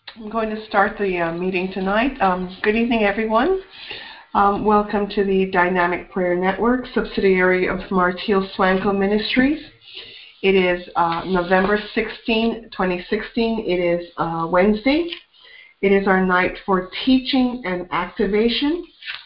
I'm going to start the meeting tonight. Good evening, everyone. Welcome to the Dynamic Prayer Network, subsidiary of Martiel Swanko Ministries. It is November 16, 2016. It is Wednesday. It is our night for teaching and activation.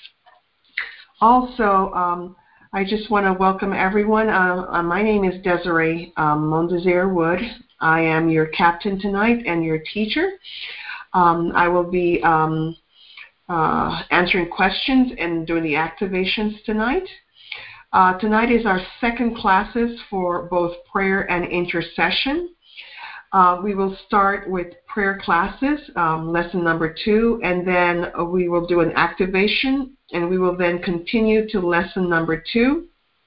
Also, I just want to welcome everyone. My name is Desiree Mondesir Wood. I am your captain tonight and your teacher. I will be answering questions and doing the activations tonight. Tonight is our second classes for both prayer and intercession. We will start with prayer classes, lesson number 2, and then we will do an activation, and we will then continue to lesson number 2,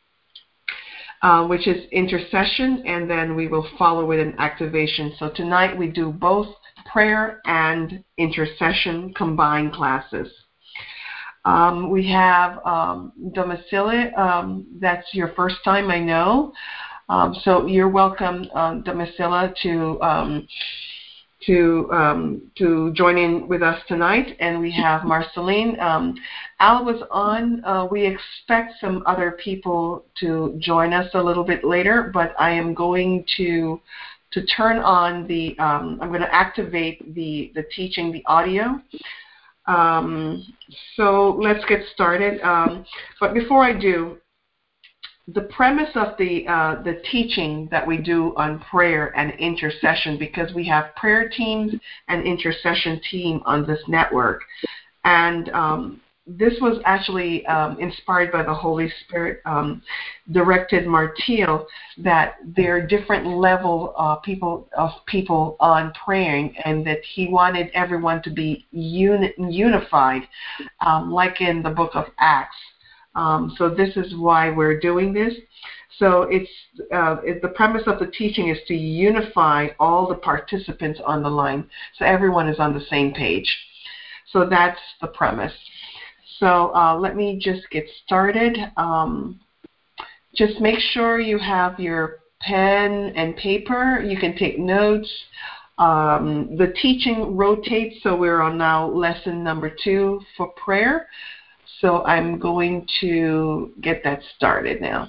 which is intercession, and then we will follow with an activation. So tonight we do both prayer and intercession combined classes. We have Domisilla. That's your first time, I know. So you're welcome, Domisilla, to join in with us tonight. And we have Marceline. Al was on. We expect some other people to join us a little bit later, but I am going to turn on the, I'm going to activate the teaching, the audio. So let's get started. But before I do, the premise of the teaching that we do on prayer and intercession, because we have prayer teams and intercession team on this network, and this was actually inspired by the Holy Spirit, directed Martiel that there are different level people on praying, and that he wanted everyone to be unified, like in the book of Acts. So this is why we're doing this. So it's the premise of the teaching is to unify all the participants on the line, so everyone is on the same page. So that's the premise. So let me just get started. Just make sure you have your pen and paper. You can take notes. The teaching rotates, so we're on now lesson number 2 for prayer. So I'm going to get that started now.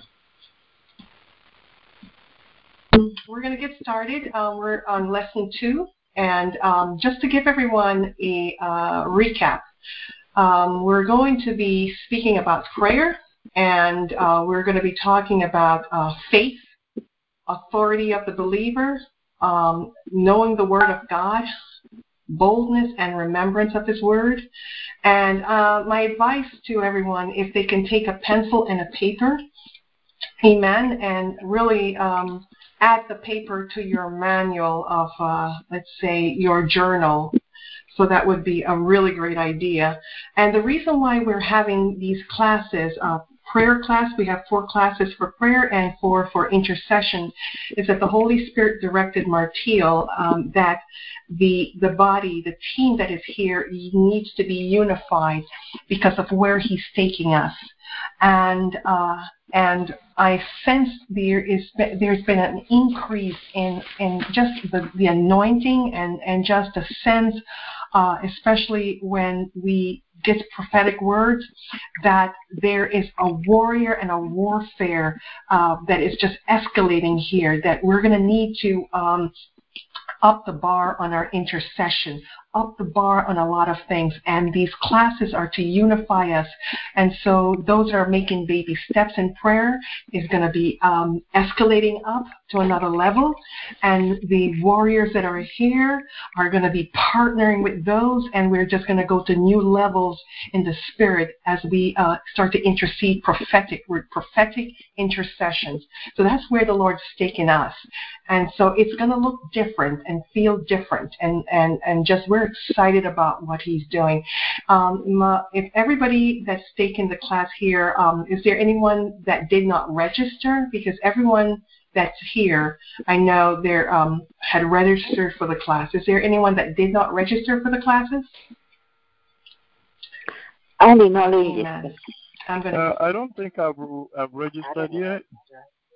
We're going to get started. We're on lesson 2. And just to give everyone a recap, we're going to be speaking about prayer, and we're going to be talking about faith, authority of the believer, knowing the Word of God, boldness and remembrance of His Word. And my advice to everyone, if they can take a pencil and a paper, amen, and really add the paper to your manual of, let's say, your journal. So that would be a really great idea. And the reason why we're having these classes, prayer class, we have 4 classes for prayer and 4 for intercession, is that the Holy Spirit directed Martiel that the body, the team that is here, needs to be unified because of where He's taking us. And I sense there's been an increase in just the anointing and just a sense, especially when we get prophetic words, that there is a warrior and a warfare that is just escalating here, that we're going to need to up the bar on our intercession, up the bar on a lot of things, and these classes are to unify us. And so those that are making baby steps in prayer is going to be escalating up to another level, and the warriors that are here are going to be partnering with those, and we're just going to go to new levels in the spirit as we start to intercede prophetic intercessions. So that's where the Lord's taking us, and so it's going to look different and feel different, and just we're excited about what He's doing. If everybody that's taken the class here, is there anyone that did not register? Because everyone that's here, I know they had registered for the class. Is there anyone that did not register for the classes? I did not register. I don't think I've registered yet.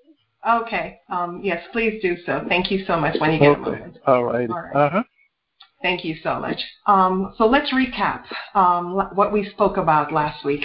Okay. Yes, please do so. Thank you so much when you get a moment. All right. All right. Thank you so much. So let's recap what we spoke about last week.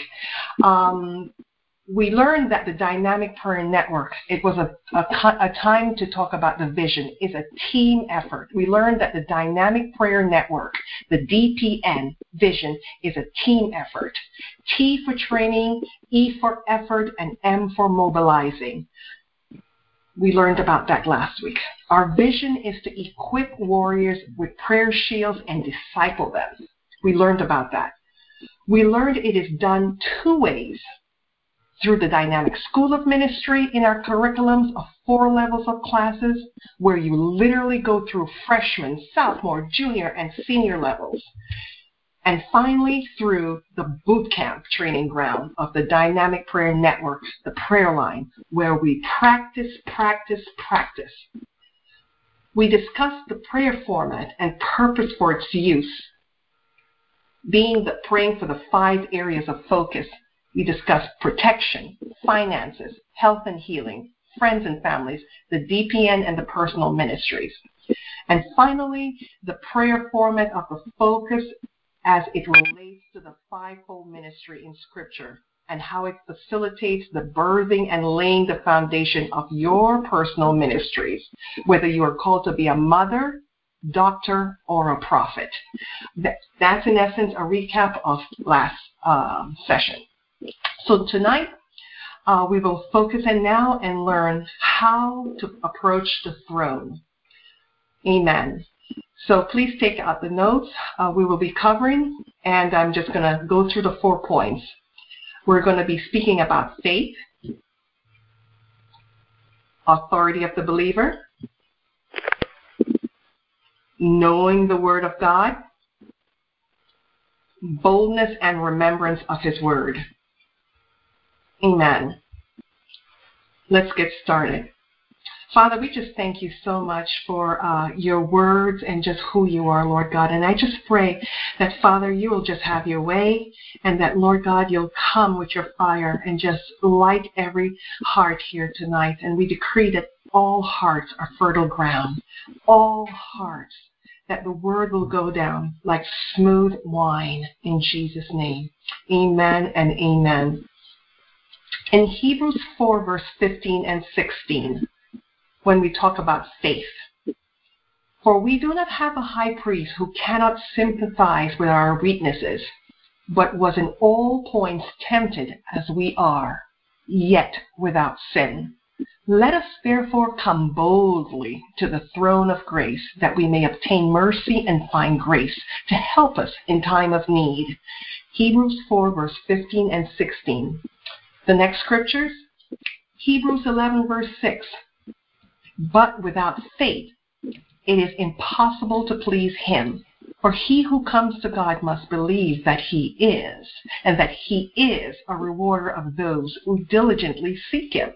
We learned that the Dynamic Prayer Network, it was a time to talk about the vision, is a team effort. We learned that the Dynamic Prayer Network, the DPN vision, is a team effort. T for training, E for effort, and M for mobilizing. We learned about that last week. Our vision is to equip warriors with prayer shields and disciple them. We learned about that. We learned it is done two ways. Through the Dynamic School of Ministry in our curriculums of 4 levels of classes, where you literally go through freshman, sophomore, junior, and senior levels. And finally, through the boot camp training ground of the Dynamic Prayer Network, the prayer line, where we practice. We discussed the prayer format and purpose for its use, being the praying for the 5 areas of focus. We discussed protection, finances, health and healing, friends and families, the DPN and the personal ministries. And finally, the prayer format of the focus as it relates to the 5-fold ministry in Scripture and how it facilitates the birthing and laying the foundation of your personal ministries, whether you are called to be a mother, doctor, or a prophet. That's in essence a recap of last session. So tonight, we will focus in now and learn how to approach the throne. Amen. So please take out the notes we will be covering, and I'm just going to go through the 4 points. We're going to be speaking about faith, authority of the believer, knowing the Word of God, boldness and remembrance of His Word. Amen. Let's get started. Father, we just thank you so much for your words and just who you are, Lord God. And I just pray that, Father, you will just have your way and that, Lord God, you'll come with your fire and just light every heart here tonight. And we decree that all hearts are fertile ground, all hearts, that the word will go down like smooth wine in Jesus' name. Amen and amen. In Hebrews 4, verse 15 and 16, when we talk about faith, for we do not have a high priest who cannot sympathize with our weaknesses, but was in all points tempted as we are, yet without sin. Let us therefore come boldly to the throne of grace, that we may obtain mercy and find grace to help us in time of need. Hebrews 4, verse 15 and 16. The next scriptures, Hebrews 11, verse 6. But without faith, it is impossible to please Him. For he who comes to God must believe that He is, and that He is a rewarder of those who diligently seek Him.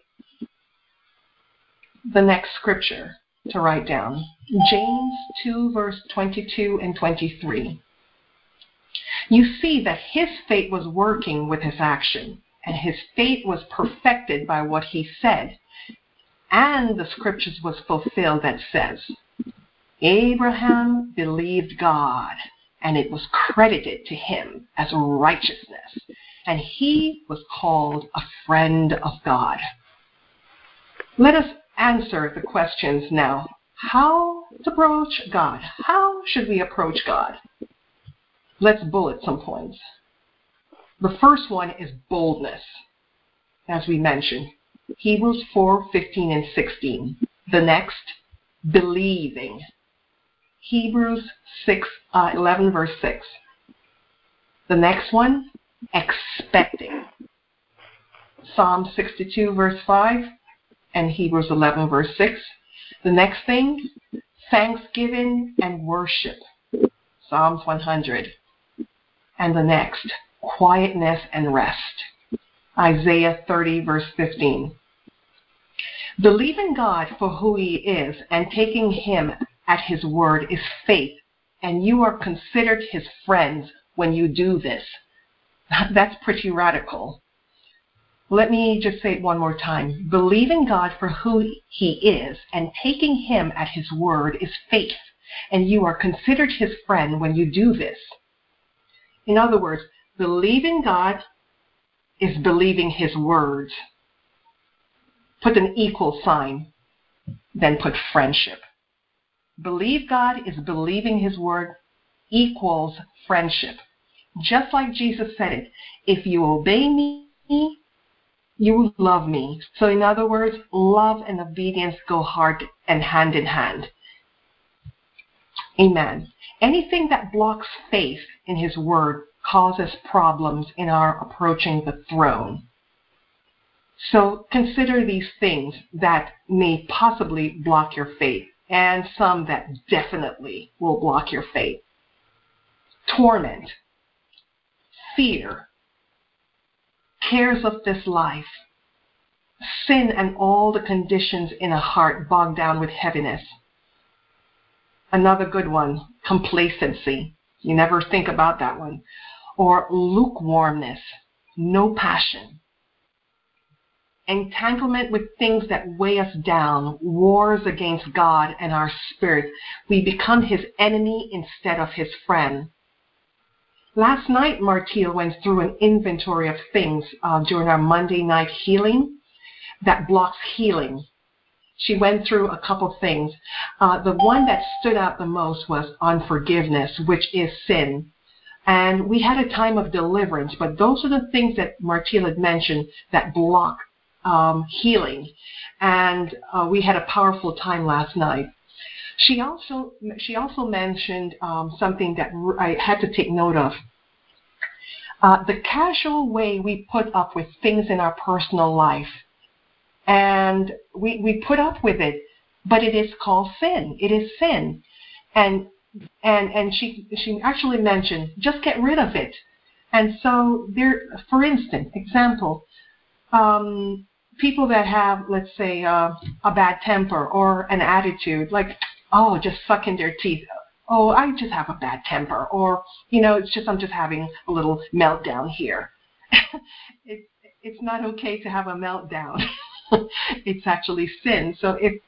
The next scripture to write down, James 2, verse 22 and 23. You see that his faith was working with his action, and his faith was perfected by what he said. And the scriptures was fulfilled that says, Abraham believed God, and it was credited to him as righteousness, and he was called a friend of God. Let us answer the questions now. How to approach God? How should we approach God? Let's bullet some points. The first one is boldness, as we mentioned. Hebrews 4, 15 and 16. The next, believing. Hebrews 11, verse 6. The next one, expecting. Psalm 62, verse 5, and Hebrews 11, verse 6. The next thing, thanksgiving and worship. Psalms 100. And the next, quietness and rest. Isaiah 30, verse 15. Believing God for who He is and taking Him at His word is faith, and you are considered His friends when you do this. That's pretty radical. Let me just say it one more time. Believing God for who He is and taking Him at His word is faith, and you are considered his friend when you do this. In other words, believing God is believing his words. Put an equal sign, then put friendship. Believe God is believing his word equals friendship. Just like Jesus said it, if you obey me, you will love me. So in other words, love and obedience go hard and hand in hand. Amen. Anything that blocks faith in his word causes problems in our approaching the throne. So consider these things that may possibly block your faith, and some that definitely will block your faith. Torment, fear, cares of this life, sin and all the conditions in a heart bogged down with heaviness. Another good one, complacency. You never think about that one. Or lukewarmness, no passion. Entanglement with things that weigh us down, wars against God and our spirit. We become his enemy instead of his friend. Last night, Martia went through an inventory of things during our Monday night healing that blocks healing. She went through a couple things. The one that stood out the most was unforgiveness, which is sin. And we had a time of deliverance, but those are the things that Martia had mentioned that block healing. And we had a powerful time last night. She also mentioned something that I had to take note of. The casual way we put up with things in our personal life. And we put up with it, but it is called sin. It is sin. And she actually mentioned, just get rid of it. And so there, for instance, example, people that have, let's say, a bad temper or an attitude, like, oh, just sucking their teeth. Oh, I just have a bad temper. Or, it's just, I'm just having a little meltdown here. It's not okay to have a meltdown. It's actually sin. So if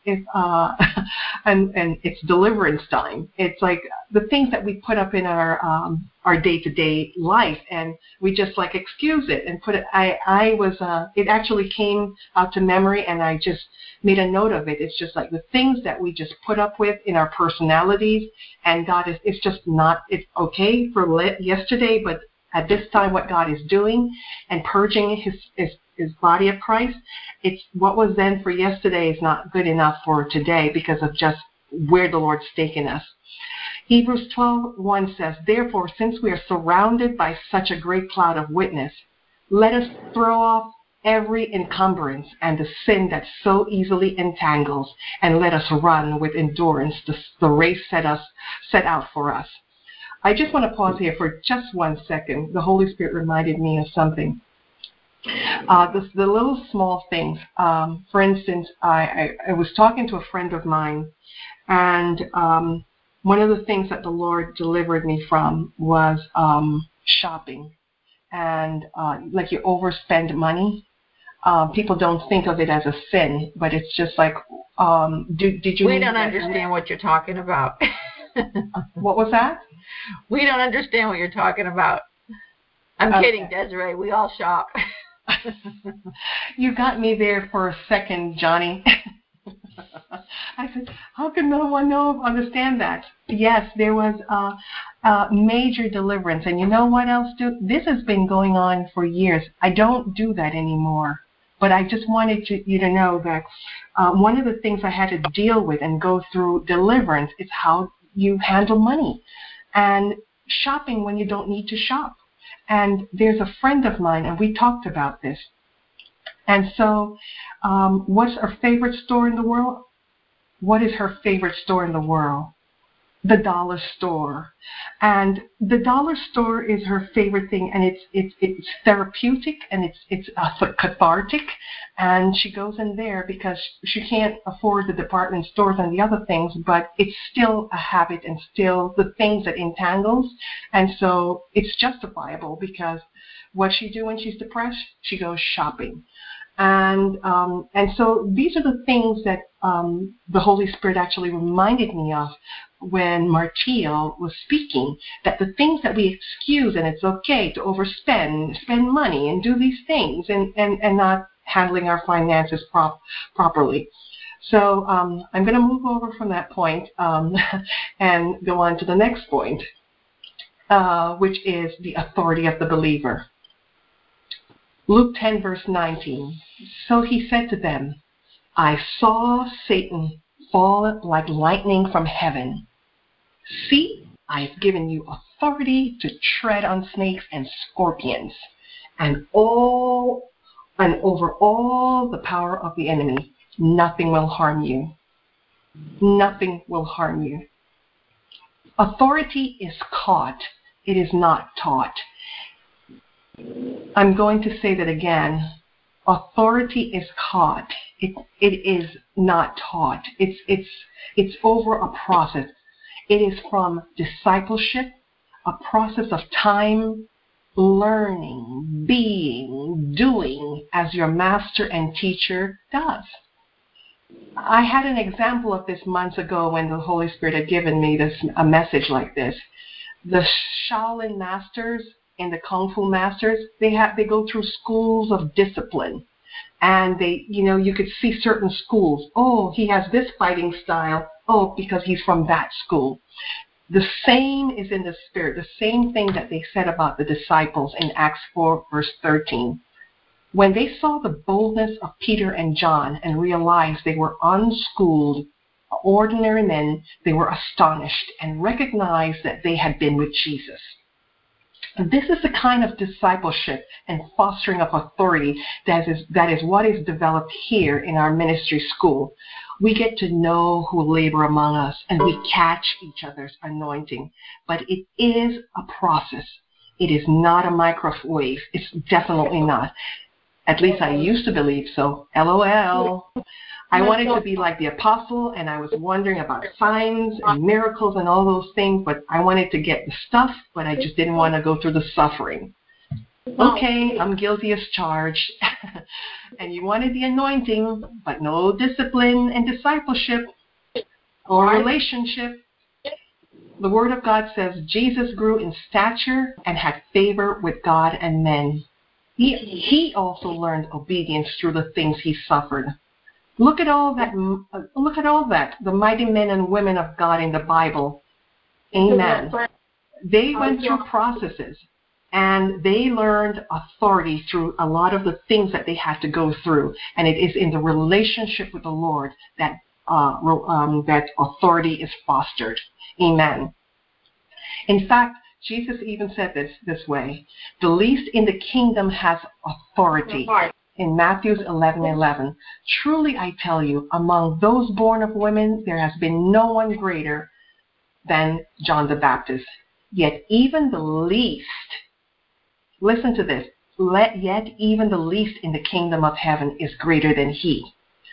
and it's deliverance time. It's like the things that we put up in our day-to-day life, and we just like excuse it and put it. It actually came out to memory, and I just made a note of it. It's just like the things that we just put up with in our personalities, and God is. It's just not. It's okay for yesterday, but at this time, what God is doing and purging his body of Christ, it's what was then for yesterday is not good enough for today because of just where the Lord's taken us. Hebrews 12:1 says, therefore, since we are surrounded by such a great cloud of witness, let us throw off every encumbrance and the sin that so easily entangles, and let us run with endurance the race set out for us. I just want to pause here for just 1 second. The Holy Spirit reminded me of something. The little small things. For instance, I was talking to a friend of mine, and one of the things that the Lord delivered me from was shopping. And like you overspend money. People don't think of it as a sin, but it's just like, did you? We don't understand what you're talking about. What was that? We don't understand what you're talking about. I'm kidding, Desiree. We all shop. You got me there for a second, Johnny. I said, how can no one understand that? Yes, there was a major deliverance. And you know what else, too? This has been going on for years. I don't do that anymore. But I just wanted you to know that one of the things I had to deal with and go through deliverance is how you handle money and shopping when you don't need to shop. And there's a friend of mine, and we talked about this. And so what's her favorite store in the world? What is her favorite store in the world? The dollar store. And the dollar store is her favorite thing, and it's therapeutic, and it's cathartic. And she goes in there because she can't afford the department stores and the other things, but it's still a habit and still the things that entangles. And so it's justifiable because what she do when she's depressed, she goes shopping. And so these are the things that the Holy Spirit actually reminded me of when Martial was speaking, that the things that we excuse, and it's okay to overspend, spend money and do these things and not handling our finances properly. So I'm going to move over from that point and go on to the next point, which is the authority of the believer. Luke 10, verse 19. So he said to them, I saw Satan fall like lightning from heaven. See, I have given you authority to tread on snakes and scorpions and over all the power of the enemy. Nothing will harm you. Nothing will harm you. Authority is caught. It is not taught. I'm going to say that again. Authority is caught. It is not taught. It's over a process. It is from discipleship, a process of time, learning, being, doing as your master and teacher does. I had an example of this months ago when the Holy Spirit had given me a message like this. The Shaolin masters and the Kung Fu masters, they go through schools of discipline. And you could see certain schools. Oh, he has this fighting style. Oh, because he's from that school. The same is in the Spirit. The same thing that they said about the disciples in Acts 4, verse 13. When they saw the boldness of Peter and John and realized they were unschooled, ordinary men, they were astonished and recognized that they had been with Jesus. This is the kind of discipleship and fostering of authority that is what is developed here in our ministry school. We get to know who labor among us, and we catch each other's anointing. But it is a process. It is not a microwave. It's definitely not. At least I used to believe so. LOL. I wanted to be like the apostle, and I was wondering about signs and miracles and all those things, but I wanted to get the stuff, but I just didn't want to go through the suffering. Okay, I'm guilty as charged. And you wanted the anointing, but no discipline and discipleship or relationship. The Word of God says Jesus grew in stature and had favor with God and men. He also learned obedience through the things he suffered. Look at all that. The mighty men and women of God in the Bible. Amen. They went through processes, and they learned authority through a lot of the things that they had to go through. And it is in the relationship with the Lord that that authority is fostered. Amen. In fact, Jesus even said this way: the least in the kingdom has authority. In Matthew 11:11, truly I tell you, among those born of women, there has been no one greater than John the Baptist. Yet even the least, listen to this, yet even the least in the kingdom of heaven is greater than he.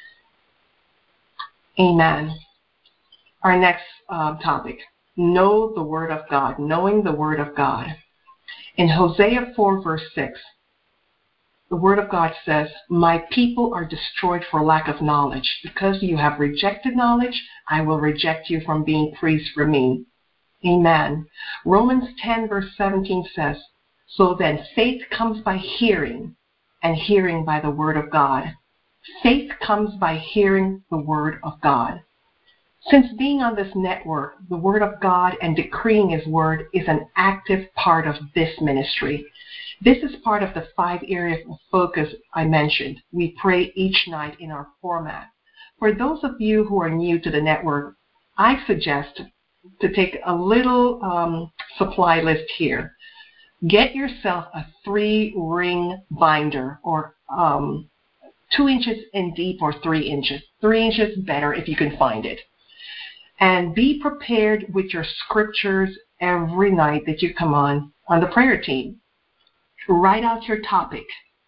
Amen. Our next topic, know the Word of God, knowing the Word of God. In Hosea 4, verse 6, the Word of God says, my people are destroyed for lack of knowledge. Because you have rejected knowledge, I will reject you from being priests for me. Amen. Romans 10, verse 17 says, so then faith comes by hearing, and hearing by the Word of God. Faith comes by hearing the Word of God. Since being on this network, the Word of God and decreeing His Word is an active part of this ministry. This is part of the 5 areas of focus I mentioned. We pray each night in our format. For those of you who are new to the network, I suggest to take a little supply list here. Get yourself a 3-ring binder, or 2 inches in deep or 3 inches. 3 inches better if you can find it. And be prepared with your scriptures every night that you come on the prayer team. Write out your topic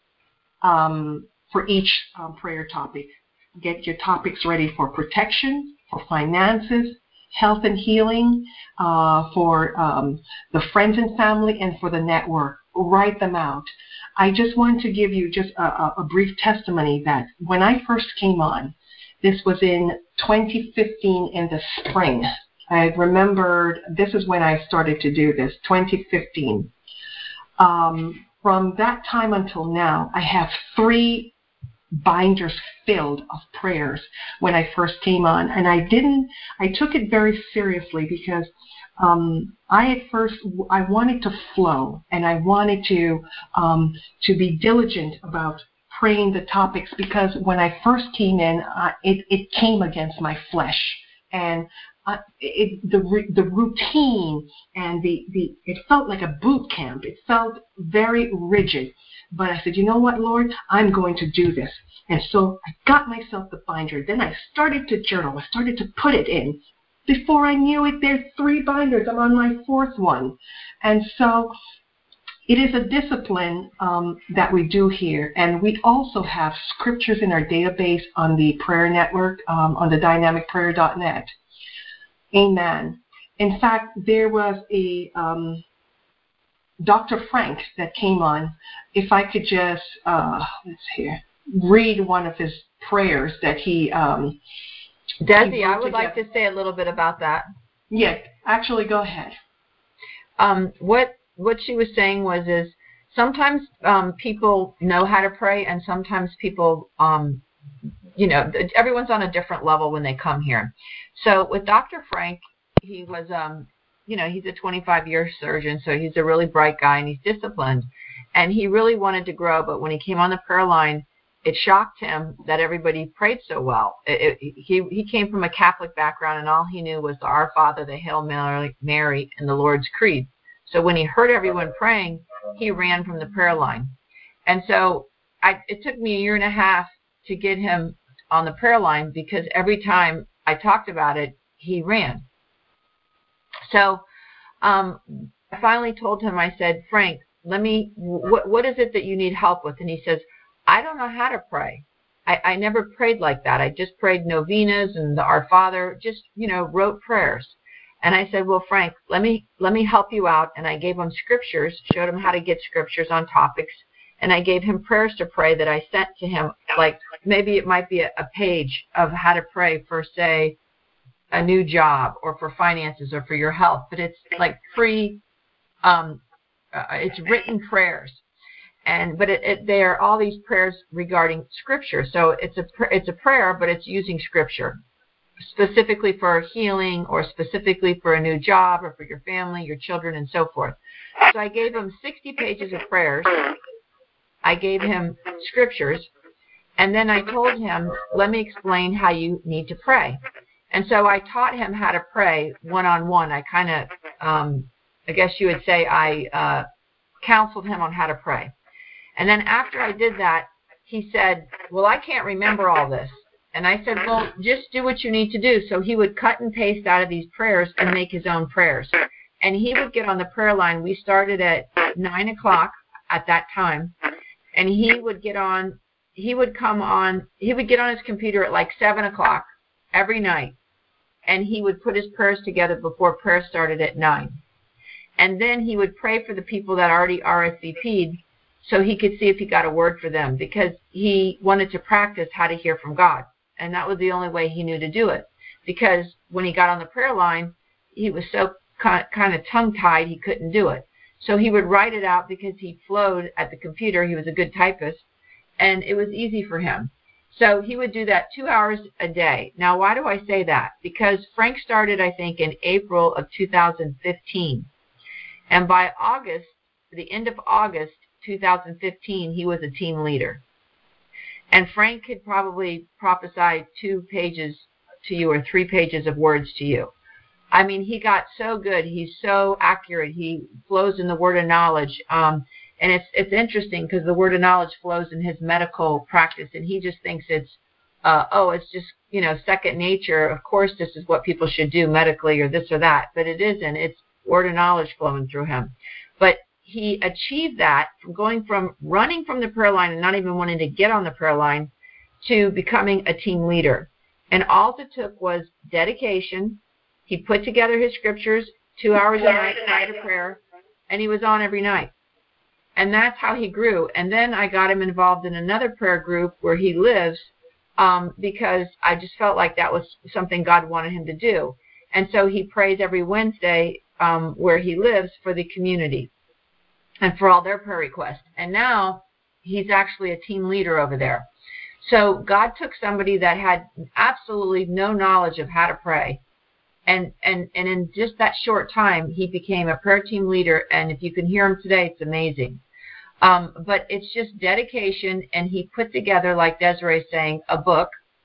for each prayer topic. Get your topics ready for protection, for finances, health and healing, for the friends and family, and for the network. Write them out. I just want to give you just a brief testimony that when I first came on, this was in 2015 in the spring. I remembered this is when I started to do this, 2015. From that time until now, I have 3 binders filled of prayers when I first came on, and I took it very seriously because I wanted to flow, and I wanted to be diligent about praying the topics, because when I first came in, it came against my flesh, and the routine and it felt like a boot camp. It felt very rigid. But I said, you know what, Lord, I'm going to do this. And so I got myself the binder. Then I started to journal. I started to put it in. Before I knew it, there's 3 binders. I'm on my 4th one. And so it is a discipline that we do here. And we also have scriptures in our database on the prayer network, on the dynamicprayer.net. Amen. In fact, there was a Dr. Frank that came on. If I could just, read one of his prayers that he... Desi, I would like to say a little bit about that. Yeah, actually, go ahead. What she was saying is sometimes people know how to pray, and sometimes people, everyone's on a different level when they come here. So with Dr. Frank, he was, he's a 25-year surgeon, so he's a really bright guy, and he's disciplined. And he really wanted to grow, but when he came on the prayer line, it shocked him that everybody prayed so well. He came from a Catholic background, and all he knew was the Our Father, the Hail Mary, and the Lord's Creed. So when he heard everyone praying, he ran from the prayer line. And so it took me 1.5 years to get him on the prayer line, because every time I talked about it, he ran. So I finally told him, I said, Frank, what is it that you need help with? And he says, I don't know how to pray. I never prayed like that. I just prayed novenas and the Our Father, just, wrote prayers. And I said, well, Frank, let me help you out. And I gave him scriptures, showed him how to get scriptures on topics. And I gave him prayers to pray that I sent to him, like maybe it might be a page of how to pray for, say, a new job, or for finances, or for your health. But it's like free, it's written prayers. But they are all these prayers regarding Scripture. So it's a prayer, but it's using Scripture, specifically for healing, or specifically for a new job, or for your family, your children, and so forth. So I gave him 60 pages of prayers. I gave him scriptures, and then I told him, let me explain how you need to pray. And so I taught him how to pray one-on-one. I kind of, I guess you would say, I counseled him on how to pray. And then after I did that, he said, well, I can't remember all this. And I said, well, just do what you need to do. So he would cut and paste out of these prayers and make his own prayers. And he would get on the prayer line. We started at 9 o'clock at that time. And he would get on his computer at like 7 o'clock every night. And he would put his prayers together before prayer started at 9. And then he would pray for the people that already RSVP'd, so he could see if he got a word for them, because he wanted to practice how to hear from God. And that was the only way he knew to do it, because when he got on the prayer line, he was so kind of tongue-tied he couldn't do it. So he would write it out because he flowed at the computer. He was a good typist, and it was easy for him. So he would do that 2 hours a day. Now, why do I say that? Because Frank started, I think, in April of 2015. And by August, the end of August 2015, he was a team leader. And Frank could probably prophesy 2 pages to you, or 3 pages of words to you. I mean, he got so good. He's so accurate. He flows in the word of knowledge. And it's interesting, because the word of knowledge flows in his medical practice, and he just thinks it's just, second nature. Of course, this is what people should do medically, or this or that. But it isn't. It's word of knowledge flowing through him. But he achieved that from going from running from the prayer line and not even wanting to get on the prayer line to becoming a team leader. And all it took was dedication. He put together his scriptures 2 hours a night prior to prayer, and he was on every night. And that's how he grew. And then I got him involved in another prayer group where he lives, because I just felt like that was something God wanted him to do. And so he prays every Wednesday where he lives for the community and for all their prayer requests. And now he's actually a team leader over there. So God took somebody that had absolutely no knowledge of how to pray, and in just that short time, he became a prayer team leader. And if you can hear him today, it's amazing. But it's just dedication, and he put together, like Desiree saying, a book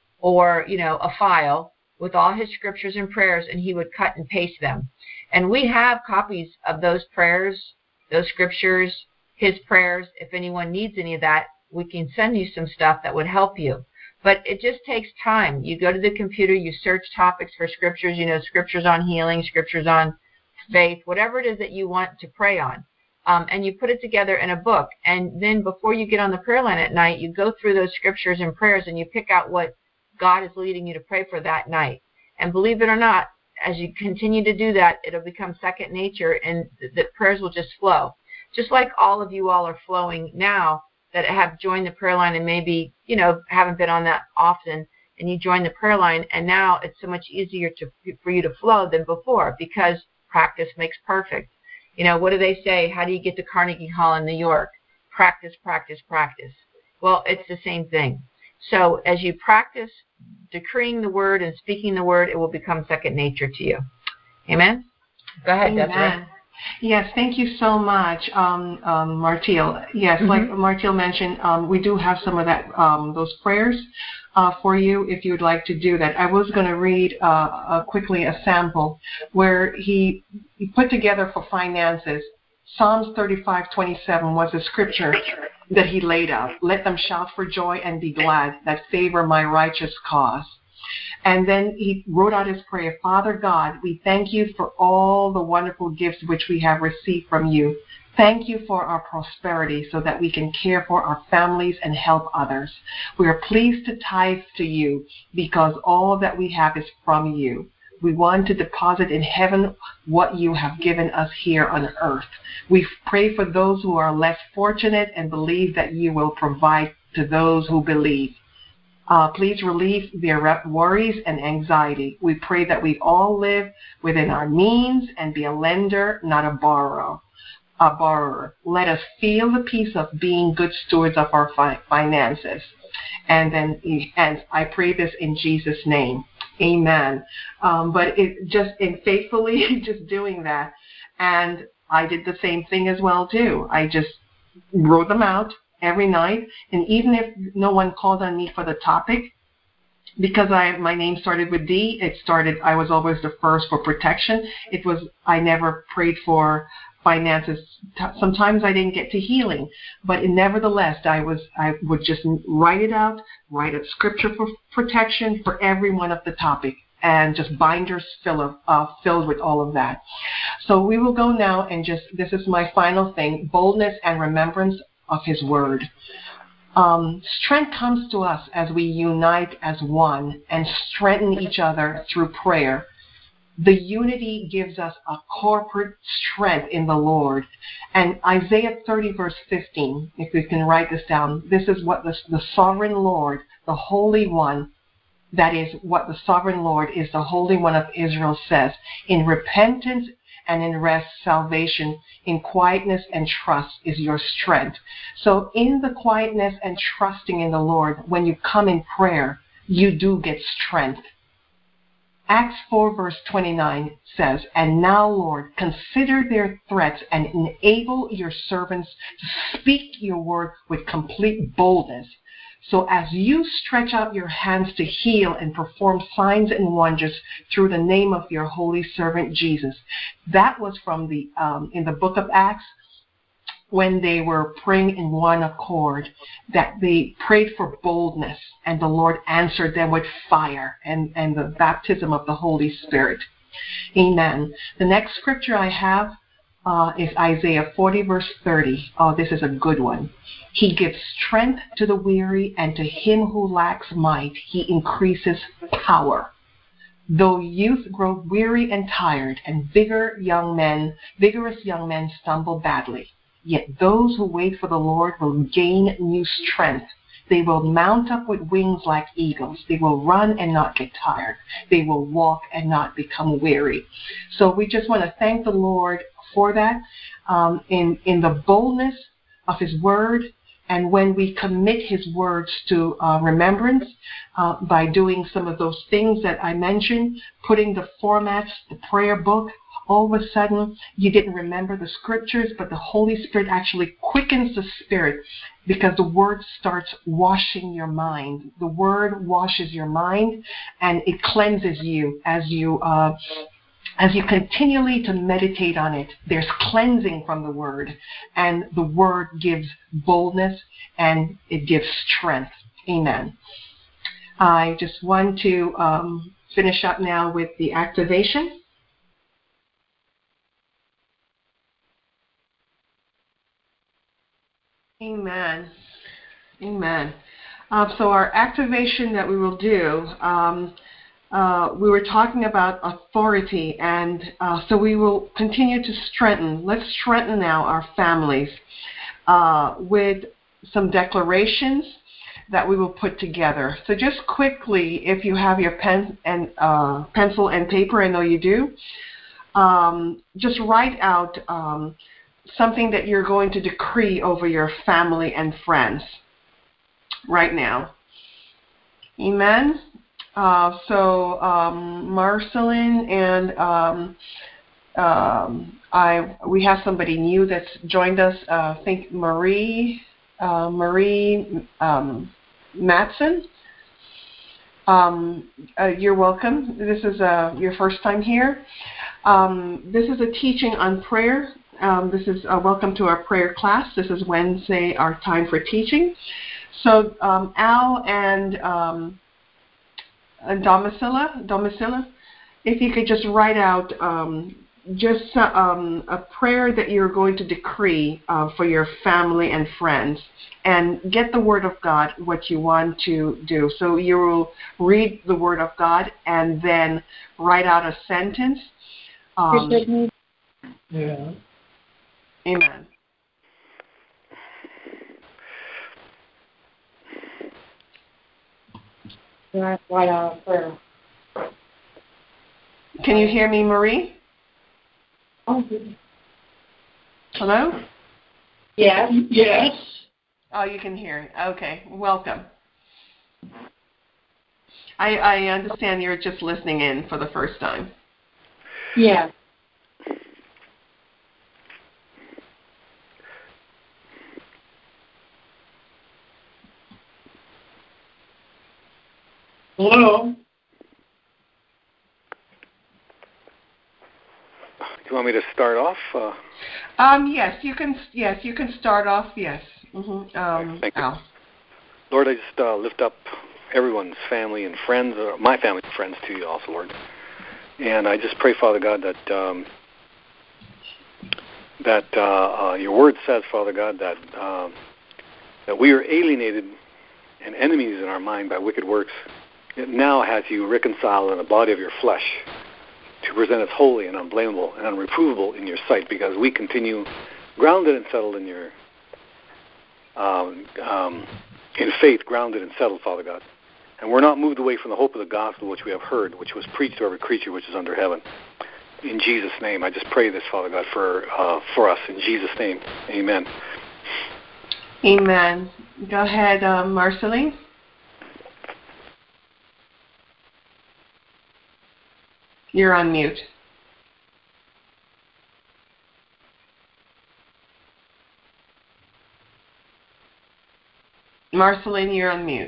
or, a file with all his scriptures and prayers, and he would cut and paste them. And we have copies of those prayers, those scriptures, his prayers. If anyone needs any of that, we can send you some stuff that would help you. But it just takes time. You go to the computer, you search topics for scriptures, scriptures on healing, scriptures on faith, whatever it is that you want to pray on. And you put it together in a book. And then before you get on the prayer line at night, you go through those scriptures and prayers, and you pick out what God is leading you to pray for that night. And believe it or not, as you continue to do that, it'll become second nature, and the prayers will just flow. Just like all of you all are flowing now that have joined the prayer line and maybe, haven't been on that often, and you join the prayer line, and now it's so much easier for you to flow than before, because practice makes perfect. What do they say? How do you get to Carnegie Hall in New York? Practice, practice, practice. Well, it's the same thing. So as you practice decreeing the word and speaking the word, it will become second nature to you. Amen? Go ahead, Desiree. Yes, thank you so much, Martiel. Yes, like Martiel mentioned, we do have some of that, those prayers for you if you would like to do that. I was going to read quickly a sample where he put together for finances. Psalms 35:27 was a scripture that he laid out. Let them shout for joy and be glad that favor my righteous cause. And then he wrote out his prayer. Father God, we thank you for all the wonderful gifts which we have received from you. Thank you for our prosperity so that we can care for our families and help others. We are pleased to tithe to you because all that we have is from you. We want to deposit in heaven what you have given us here on earth. We pray for those who are less fortunate and believe that you will provide to those who believe. Please relieve their worries and anxiety. We pray that we all live within our means and be a lender, not a borrower. Let us feel the peace of being good stewards of our finances. And I pray this in Jesus' name. Amen. But it just in faithfully just doing that. And I did the same thing as well, too. I just wrote them out every night, and even if no one called on me for the topic, because my name started with D, I was always the first for protection. I never prayed for finances. Sometimes I didn't get to healing, but nevertheless, I would just write it out, write a scripture for protection for every one of the topic, and just binders filled with all of that. So we will go now and this is my final thing, boldness and remembrance of his word. Strength comes to us as we unite as one and strengthen each other through prayer. The unity gives us a corporate strength in the Lord. And Isaiah 30 verse 15, if we can write this down, this is what the sovereign Lord, the Holy One, that is what the sovereign Lord is, the Holy One of Israel says. In repentance and in rest, salvation, in quietness and trust is your strength. So in the quietness and trusting in the Lord, when you come in prayer, you do get strength. Acts 4 verse 29 says, and now, Lord, consider their threats and enable your servants to speak your word with complete boldness. So as you stretch out your hands to heal and perform signs and wonders through the name of your holy servant Jesus. That was from in the book of Acts, when they were praying in one accord, that they prayed for boldness, and the Lord answered them with fire and the baptism of the Holy Spirit. Amen. The next scripture I have is Isaiah 40 verse 30. Oh, this is a good one. He gives strength to the weary, and to him who lacks might, he increases power. Though youth grow weary and tired, and vigorous young men stumble badly, yet those who wait for the Lord will gain new strength. They will mount up with wings like eagles. They will run and not get tired. They will walk and not become weary. So we just want to thank the Lord for that, in the boldness of His Word. And when we commit His words to remembrance by doing some of those things that I mentioned, putting the formats, the prayer book, all of a sudden you didn't remember the scriptures, but the Holy Spirit actually quickens the spirit because the Word starts washing your mind. The Word washes your mind and it cleanses you as you continually to meditate on it. There's cleansing from the Word, and the Word gives boldness and it gives strength. Amen. I just want to finish up now with the activation. Amen. Amen. So our activation that we will do, we were talking about authority, and so we will continue to strengthen. Let's strengthen now our families with some declarations that we will put together. So just quickly, if you have your pen and pencil and paper, I know you do, just write out something that you're going to decree over your family and friends right now. Amen. So Marceline and we have somebody new that's joined us. I think Marie Matson. You're welcome. This is your first time here. This is a teaching on prayer. This is welcome to our prayer class. This is Wednesday, our time for teaching. So Al and Domicilla, if you could just write out a prayer that you're going to decree for your family and friends, and get the Word of God, what you want to do. So you will read the Word of God and then write out a sentence. Yeah. Amen. Prayer. Can you hear me, Marie? Oh, Hello? yes. Yes. Oh, you can hear. Okay, welcome. I understand you're just listening in for the first time. Yeah. Hello. You want me to start off? Yes, you can. Yes, you can start off. Yes. Mm-hmm. Thank you. Al. Lord, I just lift up everyone's family and friends, my family and friends to you also, Lord. And I just pray, Father God, that your word says, Father God, that we are alienated and enemies in our mind by wicked works. It now has you reconciled in the body of your flesh to present us holy and unblameable and unreprovable in your sight, because we continue grounded and settled in your in faith, grounded and settled, Father God. And we're not moved away from the hope of the gospel which we have heard, which was preached to every creature which is under heaven. In Jesus' name, I just pray this, Father God, for us. In Jesus' name, amen. Amen. Go ahead, Marceline. You're on mute. Marceline, you're on mute.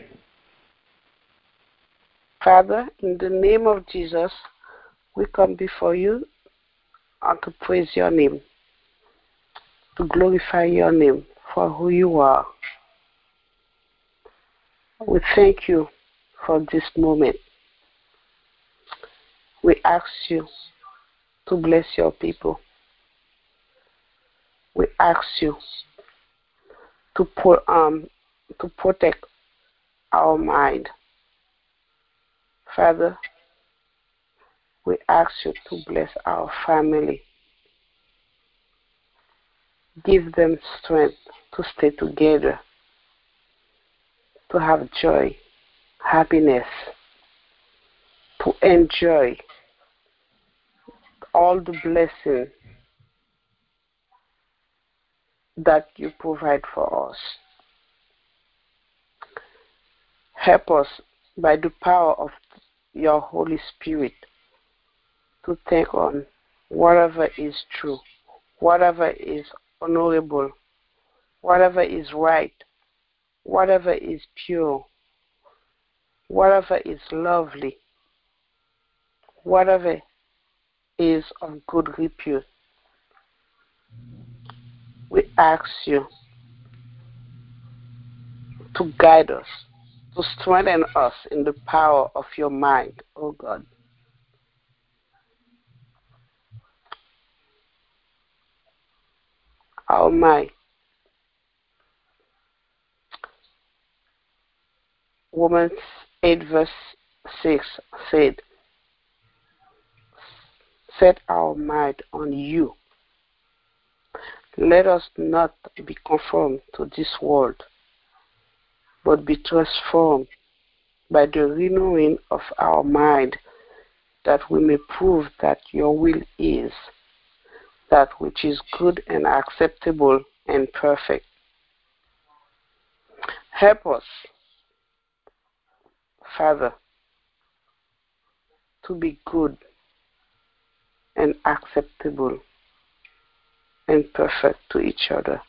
Father, in the name of Jesus, we come before you and to praise your name, to glorify your name for who you are. We thank you for this moment. We ask you to bless your people. We ask you to protect our mind. Father, we ask you to bless our family. Give them strength to stay together. to have joy, happiness, to enjoy all the blessings that you provide for us. Help us by the power of your Holy Spirit to think on whatever is true, whatever is honorable, whatever is right, whatever is pure, whatever is lovely, whatever is of good repute. We ask you to guide us, to strengthen us in the power of your mind, O God. Our mind. Romans 8 verse 6 said, set our mind on you. Let us not be conformed to this world, but be transformed by the renewing of our mind, that we may prove that your will is that which is good and acceptable and perfect. Help us, Father, to be good and acceptable and perfect to each other.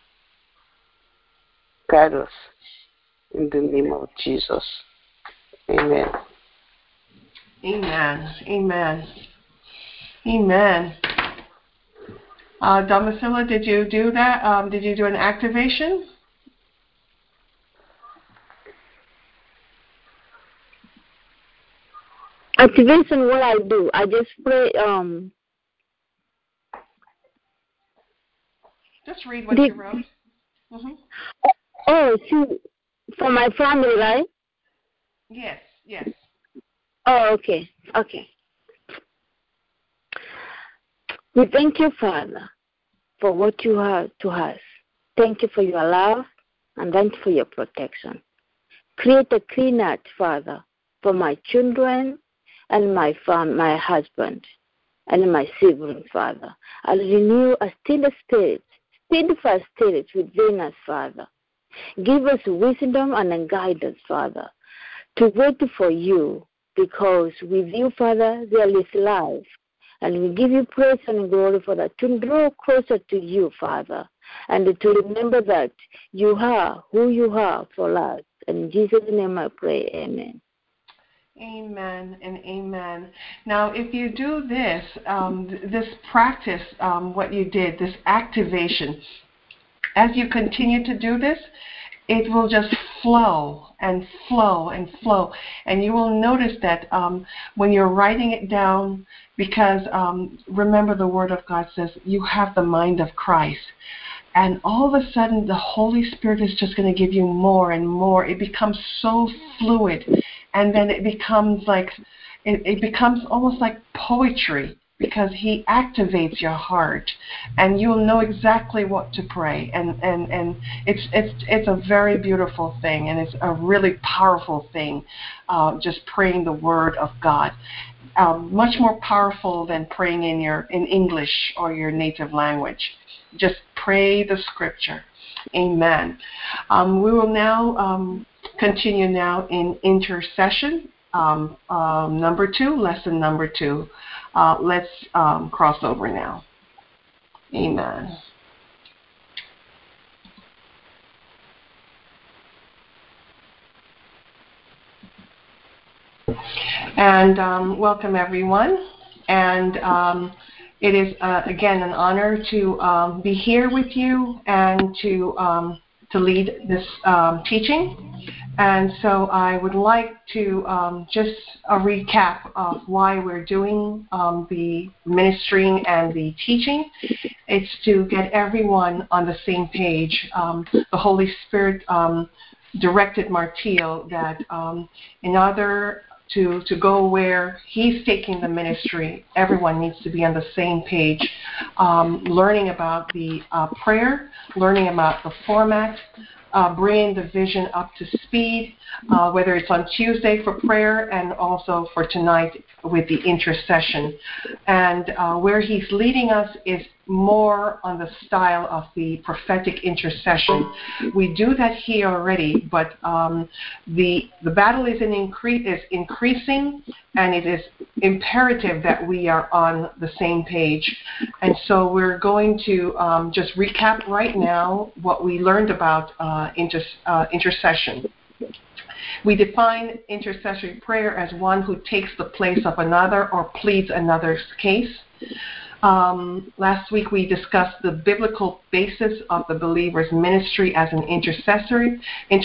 Guide us in the name of Jesus. Amen. Amen. Amen. Amen. Domitilla, did you do that? Did you do an activation? Activation, what I do, I just pray. Just read what you wrote. Mm-hmm. Oh, see, for my family, right? Yes, yes. Oh, okay, okay. We thank you, Father, for what you have to us. Thank you for your love, and thank you for your protection. Create a clean heart, Father, for my children and my husband and my siblings, Father. I'll renew a steadfast spirit within us, Father. Give us wisdom and guidance, Father, to wait for you, because with you, Father, there is life. And we give you praise and glory for that, to draw closer to you, Father, and to remember that you are who you are for us. In Jesus' name I pray, amen. Amen and amen. Now, if you do this, this practice, what you did, this activation, as you continue to do this, it will just flow and flow and flow. And you will notice that when you're writing it down, because remember the Word of God says you have the mind of Christ. And all of a sudden, the Holy Spirit is just going to give you more and more. It becomes so fluid. And then it becomes like, it becomes almost like poetry, because He activates your heart, and you'll know exactly what to pray. And it's a very beautiful thing, and it's a really powerful thing, just praying the Word of God. Much more powerful than praying in English or your native language. Just pray the Scripture. Amen. We will now continue now in intercession. Number 2, lesson number 2. Let's cross over now. Amen. And welcome everyone. And it is again an honor to be here with you and to lead this teaching. And so I would like to just a recap of why we're doing the ministering and the teaching. It's to get everyone on the same page. The Holy Spirit directed Martial that in order to go where He's taking the ministry, everyone needs to be on the same page, learning about the prayer, learning about the format, bringing the vision up to speed, whether it's on Tuesday for prayer and also for tonight with the intercession. And where he's leading us is more on the style of the prophetic intercession. We do that here already, but the battle is increasing, and it is imperative that we are on the same page. And so we're going to just recap right now what we learned about intercession. We define intercessory prayer as one who takes the place of another or pleads another's case. Last week we discussed the biblical basis of the believer's ministry as an intercessor.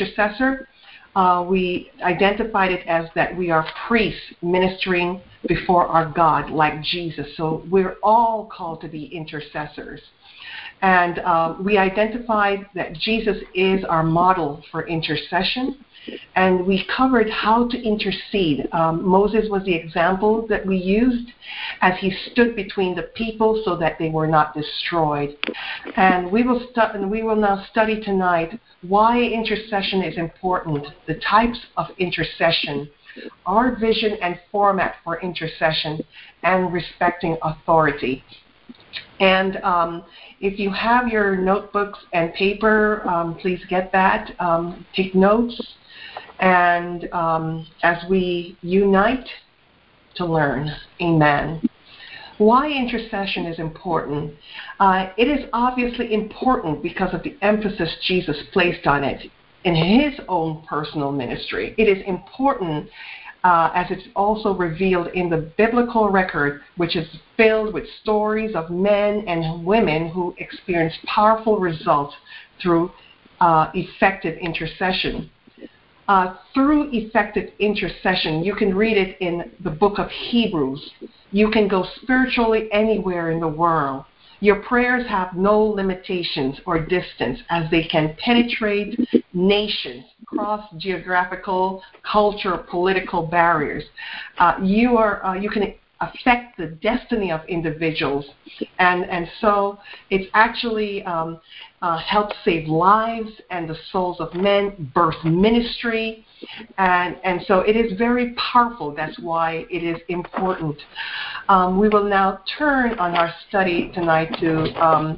We identified it as that we are priests ministering before our God like Jesus. So we're all called to be intercessors. And we identified that Jesus is our model for intercession. And we covered how to intercede. Moses was the example that we used as he stood between the people so that they were not destroyed. And we will now study tonight why intercession is important, the types of intercession, our vision and format for intercession, and respecting authority. And if you have your notebooks and paper, please get that. Take notes. And as we unite to learn, amen. Why intercession is important? It is obviously important because of the emphasis Jesus placed on it in his own personal ministry. It is important as it's also revealed in the biblical record, which is filled with stories of men and women who experienced powerful results through effective intercession. Through effective intercession, you can read it in the book of Hebrews. You can go spiritually anywhere in the world. Your prayers have no limitations or distance as they can penetrate nations, cross geographical, cultural, political barriers. You can affect the destiny of individuals, and so it's actually helped save lives and the souls of men, birth ministry, and so it is very powerful. That's why it is important. We will now turn on our study tonight to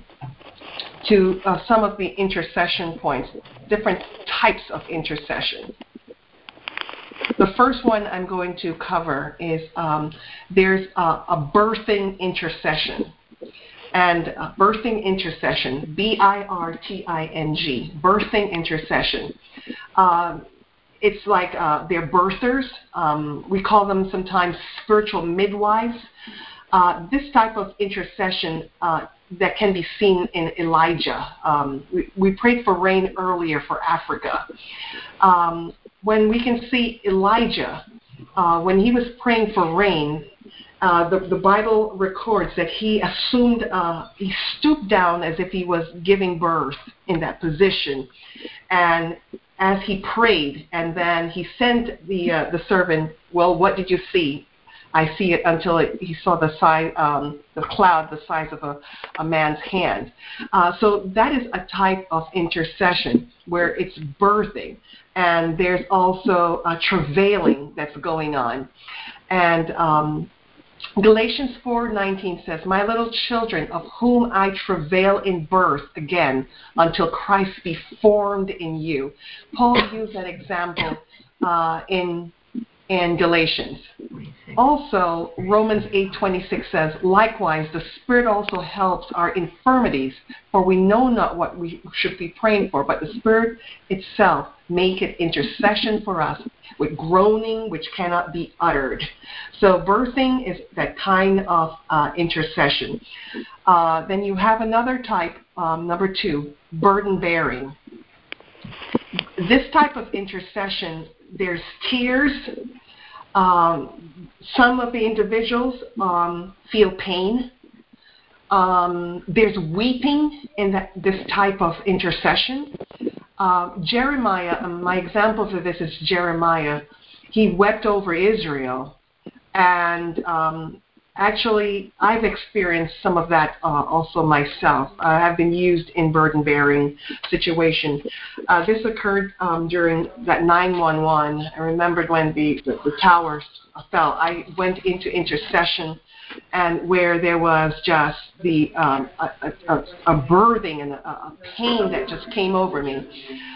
some of the intercession points, different types of intercession. The first one I'm going to cover is there's a birthing intercession. And birthing intercession, B-I-R-T-I-N-G, birthing intercession. It's like they're birthers. We call them sometimes spiritual midwives. This type of intercession that can be seen in Elijah. We prayed for rain earlier for Africa. When we can see Elijah, when he was praying for rain, the Bible records that he he stooped down as if he was giving birth in that position. And as he prayed, and then he sent the servant, well, what did you see? I see it until he saw the cloud the size of a man's hand. So that is a type of intercession where it's birthing. And there's also a travailing that's going on. And Galatians 4:19 says, "My little children, of whom I travail in birth again until Christ be formed in you." Paul used that example in Galatians. Also, Romans 8:26 says, "Likewise, the Spirit also helps our infirmities, for we know not what we should be praying for, but the Spirit itself maketh intercession for us with groaning which cannot be uttered." So birthing is that kind of intercession. Then you have another type, number 2, burden bearing. This type of intercession, there's tears. Some of the individuals feel pain. There's weeping in this type of intercession. Jeremiah, my example for this is Jeremiah. He wept over Israel, and Actually, I've experienced some of that also myself. I have been used in burden-bearing situations. This occurred during that 911. I remembered when the towers fell. I went into intercession, and where there was just a birthing and a pain that just came over me.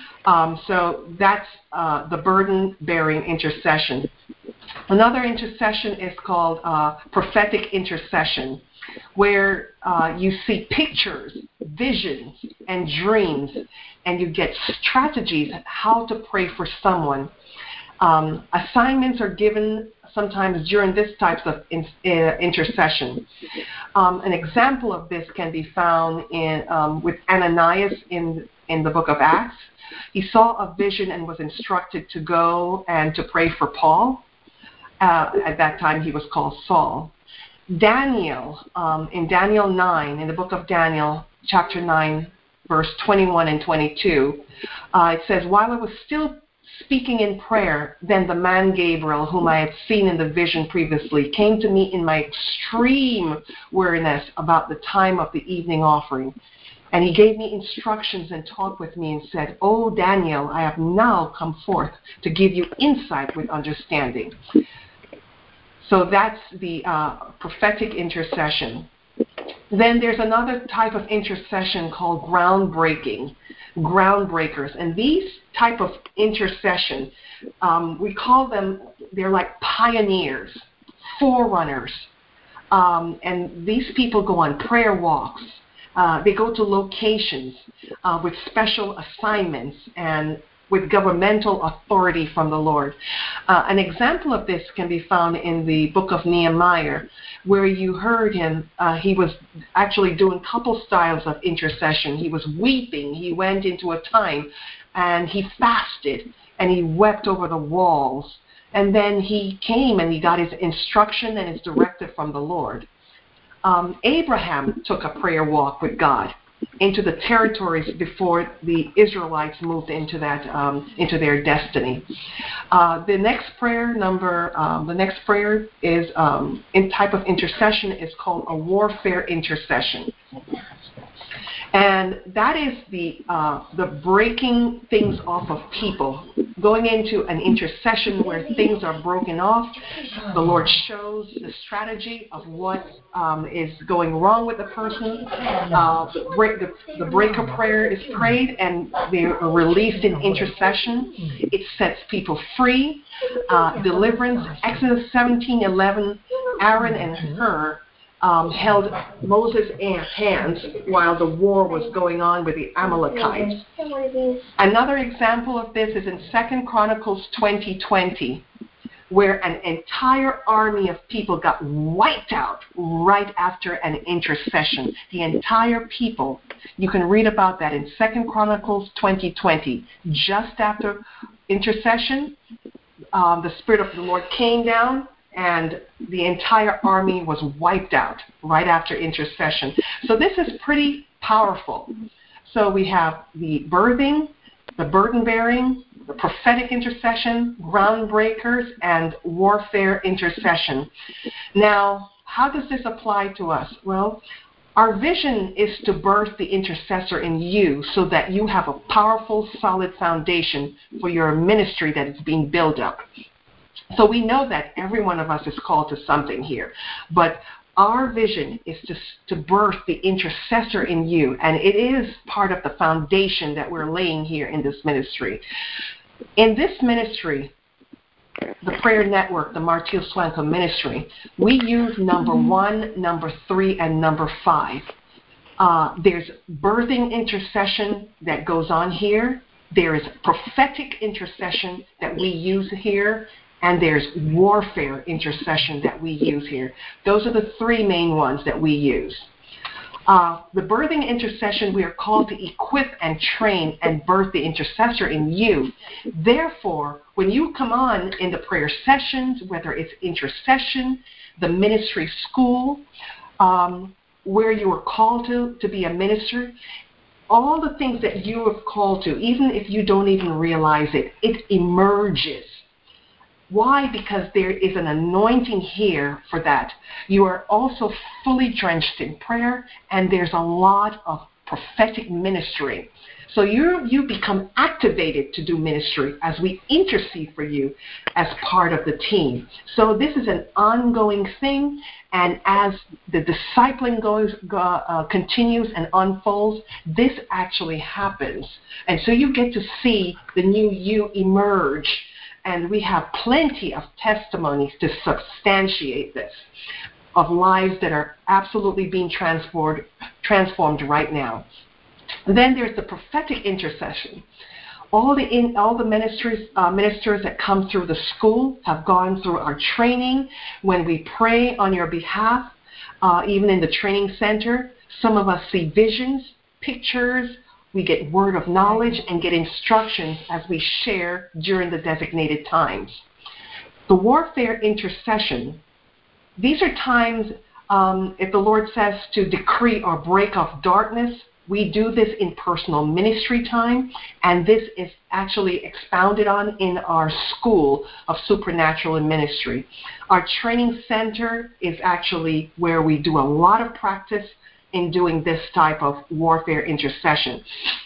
So that's the burden-bearing intercession. Another intercession is called prophetic intercession, where you see pictures, visions, and dreams, and you get strategies on how to pray for someone. Assignments are given sometimes during this type of intercession. An example of this can be found with Ananias in the book of Acts. He saw a vision and was instructed to go and to pray for Paul. At that time, he was called Saul. Daniel, in Daniel 9, in the book of Daniel, chapter 9, verse 21 and 22, it says, "While I was still speaking in prayer, then the man Gabriel, whom I had seen in the vision previously, came to me in my extreme weariness about the time of the evening offering. And he gave me instructions and talked with me and said, 'O Daniel, I have now come forth to give you insight with understanding.'" So that's the prophetic intercession. Then there's another type of intercession called groundbreakers. And these type of intercession, we call them, they're like pioneers, forerunners. And these people go on prayer walks. They go to locations with special assignments and with governmental authority from the Lord. An example of this can be found in the book of Nehemiah, where you heard him. He was actually doing a couple styles of intercession. He was weeping. He went into a time and he fasted and he wept over the walls. And then he came and he got his instruction and his directive from the Lord. Abraham took a prayer walk with God into the territories before the Israelites moved into their destiny. The next prayer is in type of intercession is called a warfare intercession. And that is the breaking things off of people, going into an intercession where things are broken off. The Lord shows the strategy of what is going wrong with the person. The breaker prayer is prayed, and they are released in intercession. It sets people free. Deliverance, Exodus 17:11, Aaron and Hur held Moses' hands while the war was going on with the Amalekites. Another example of this is in 2 Chronicles 20:20, where an entire army of people got wiped out right after an intercession. The entire people. You can read about that in 2 Chronicles 20:20. Just after intercession, the Spirit of the Lord came down, and the entire army was wiped out right after intercession. So this is pretty powerful. So we have the birthing, the burden-bearing, the prophetic intercession, groundbreakers, and warfare intercession. Now, how does this apply to us? Well, our vision is to birth the intercessor in you so that you have a powerful, solid foundation for your ministry that is being built up. So we know that every one of us is called to something here, but our vision is to birth the intercessor in you, and it is part of the foundation that we're laying here in this ministry. In this ministry, the Prayer Network, the Martil Swanko Ministry, we use number 1, number 3, and number 5. There's birthing intercession that goes on here. There is prophetic intercession that we use here. And there's warfare intercession that we use here. Those are the 3 main ones that we use. The birthing intercession, we are called to equip and train and birth the intercessor in you. Therefore, when you come on in the prayer sessions, whether it's intercession, the ministry school, where you are called to be a minister, all the things that you are called to, even if you don't even realize it, it emerges. Why? Because there is an anointing here for that. You are also fully drenched in prayer, and there's a lot of prophetic ministry. So you become activated to do ministry as we intercede for you as part of the team. So this is an ongoing thing, and as the discipling continues and unfolds, this actually happens. And so you get to see the new you emerge, and we have plenty of testimonies to substantiate this, of lives that are absolutely being transformed right now. Then there's the prophetic intercession. All the ministers that come through the school have gone through our training. When we pray on your behalf, even in the training center, some of us see visions, pictures. We get word of knowledge and get instructions as we share during the designated times. The warfare intercession. These are times, if the Lord says to decree or break off darkness, we do this in personal ministry time, and this is actually expounded on in our School of Supernatural and Ministry. Our training center is actually where we do a lot of practice in doing this type of warfare intercession.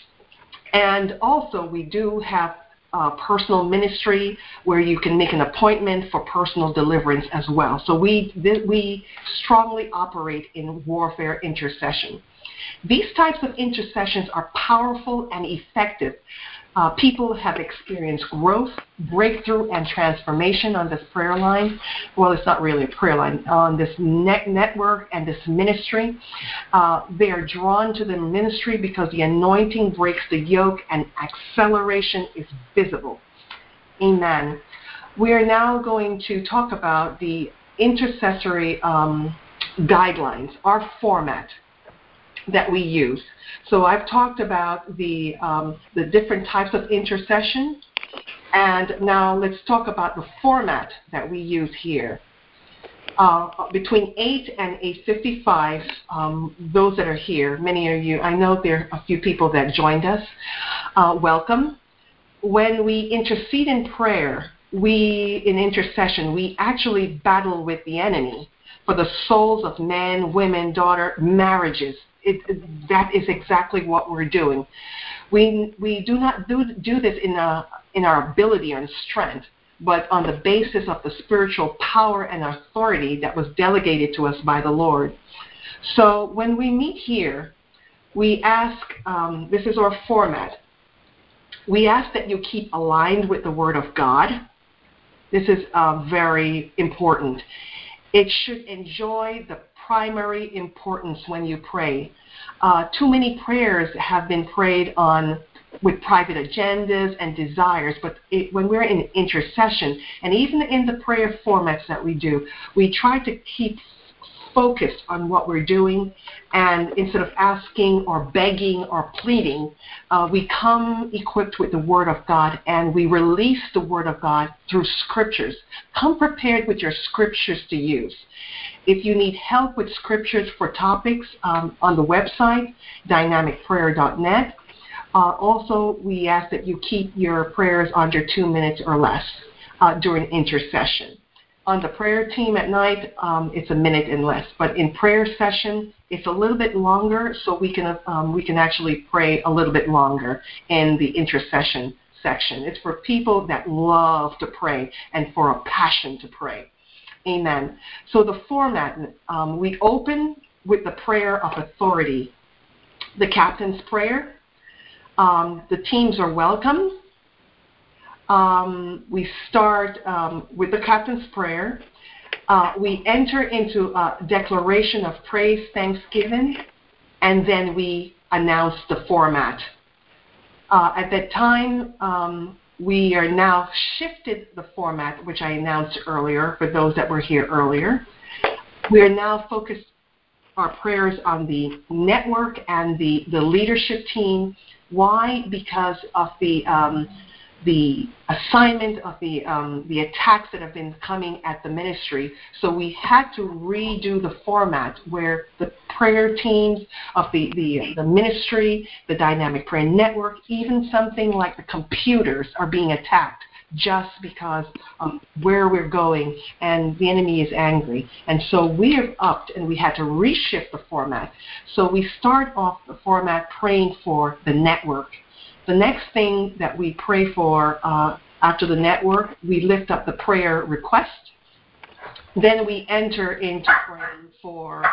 And also we do have personal ministry where you can make an appointment for personal deliverance as well. So we strongly operate in warfare intercession. These types of intercessions are powerful and effective. People have experienced growth, breakthrough, and transformation on this prayer line. Well, it's not really a prayer line. On this network and this ministry, they are drawn to the ministry because the anointing breaks the yoke and acceleration is visible. Amen. We are now going to talk about the intercessory guidelines, our format that we use. So I've talked about the different types of intercession, and now let's talk about the format that we use here. Between 8 and 8:55, those that are here, many of you, I know there are a few people that joined us. Welcome. When we intercede in prayer, in intercession, we actually battle with the enemy for the souls of men, women, daughter, marriages. That is exactly what we're doing. We do not do this in our ability and strength, but on the basis of the spiritual power and authority that was delegated to us by the Lord. So when we meet here, we ask, this is our format, we ask that you keep aligned with the Word of God. This is very important. It should enjoy the primary importance when you pray. Too many prayers have been prayed on with private agendas and desires, but when we're in intercession, and even in the prayer formats that we do, we try to keep focused on what we're doing, and instead of asking or begging or pleading, we come equipped with the Word of God, and we release the Word of God through scriptures. Come prepared with your scriptures to use. If you need help with scriptures for topics, on the website, dynamicprayer.net. Also, we ask that you keep your prayers under 2 minutes or less during intercession. On the prayer team at night, it's a minute and less. But in prayer session, it's a little bit longer, so we can actually pray a little bit longer in the intercession section. It's for people that love to pray and for a passion to pray. Amen. So the format, we open with the prayer of authority, the captain's prayer. The teams are welcome. We start with the captain's prayer. We enter into a declaration of praise, thanksgiving, and then we announce the format. At that time, we are now shifted the format, which I announced earlier for those that were here earlier. We are now focused our prayers on the network and the leadership team. Why? Because of the assignment of the attacks that have been coming at the ministry. So we had to redo the format where the prayer teams of the ministry, the Dynamic Prayer Network, even something like the computers are being attacked just because of where we're going, and the enemy is angry. And so we have upped, and we had to reshift the format. So we start off the format praying for the network. The next thing that we pray for after the network, we lift up the prayer request. Then we enter into praying for,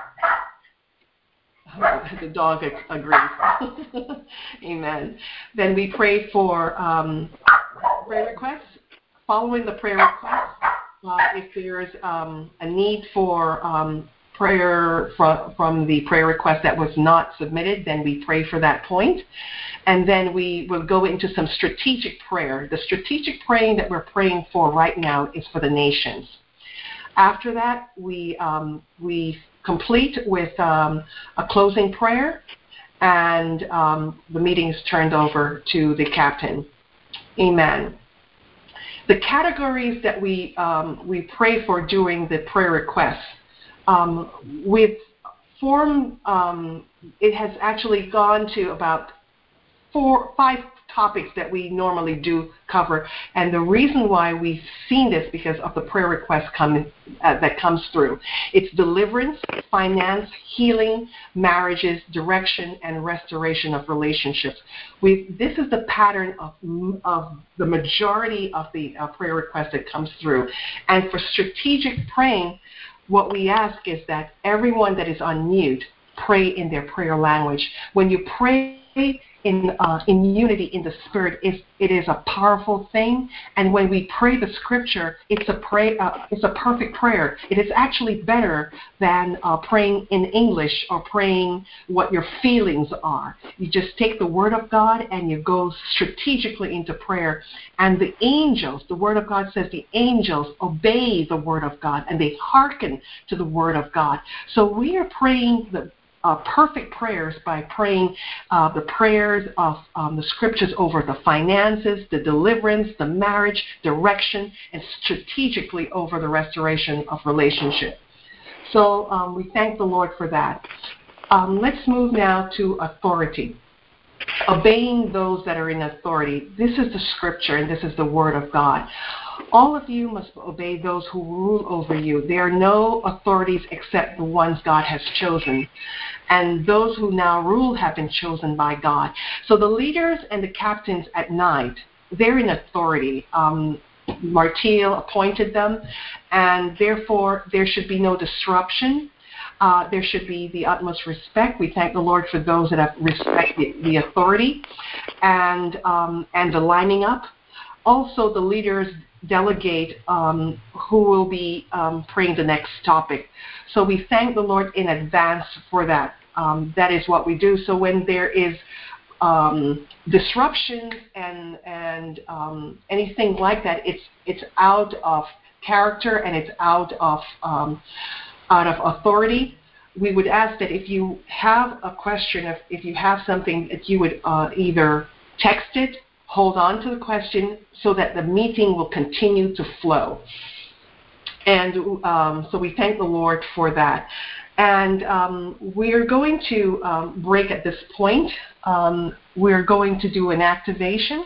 the dog agrees. Amen. Then we pray for prayer requests. Following the prayer request, if there is a need for prayer from the prayer request that was not submitted, then we pray for that point. And then we will go into some strategic prayer. The strategic praying that we're praying for right now is for the nations. After that, we complete with a closing prayer, and the meeting is turned over to the captain. Amen. The categories that we pray for during the prayer requests, with form, it has actually gone to about 5 topics that we normally do cover, and the reason why we've seen this because of the prayer request that comes through. It's deliverance, finance, healing, marriages, direction, and restoration of relationships. This is the pattern of the majority of the prayer requests that comes through. And for strategic praying, what we ask is that everyone that is on mute pray in their prayer language. When you pray in unity in the Spirit, it is a powerful thing. And when we pray the Scripture, it's a perfect prayer. It is actually better than praying in English or praying what your feelings are. You just take the Word of God and you go strategically into prayer. And the angels, the Word of God says the angels obey the Word of God and they hearken to the Word of God. So we are praying the perfect prayers by praying the prayers of the Scriptures over the finances, the deliverance, the marriage, direction, and strategically over the restoration of relationship. So we thank the Lord for that. Let's move now to authority. Obeying those that are in authority. This is the Scripture and this is the Word of God. All of you must obey those who rule over you. There are no authorities except the ones God has chosen. And those who now rule have been chosen by God. So the leaders and the captains at night, they're in authority. Martial appointed them, and therefore there should be no disruption. There should be the utmost respect. We thank the Lord for those that have respected the authority and the lining up. Also, the leaders delegate who will be praying the next topic. So we thank the Lord in advance for that. That is what we do. So when there is disruption and anything like that, it's out of character and it's out of authority. We would ask that if you have a question, if you have something, that you would either text it, hold on to the question so that the meeting will continue to flow. And so we thank the Lord for that. And we're going to break at this point. We're going to do an activation.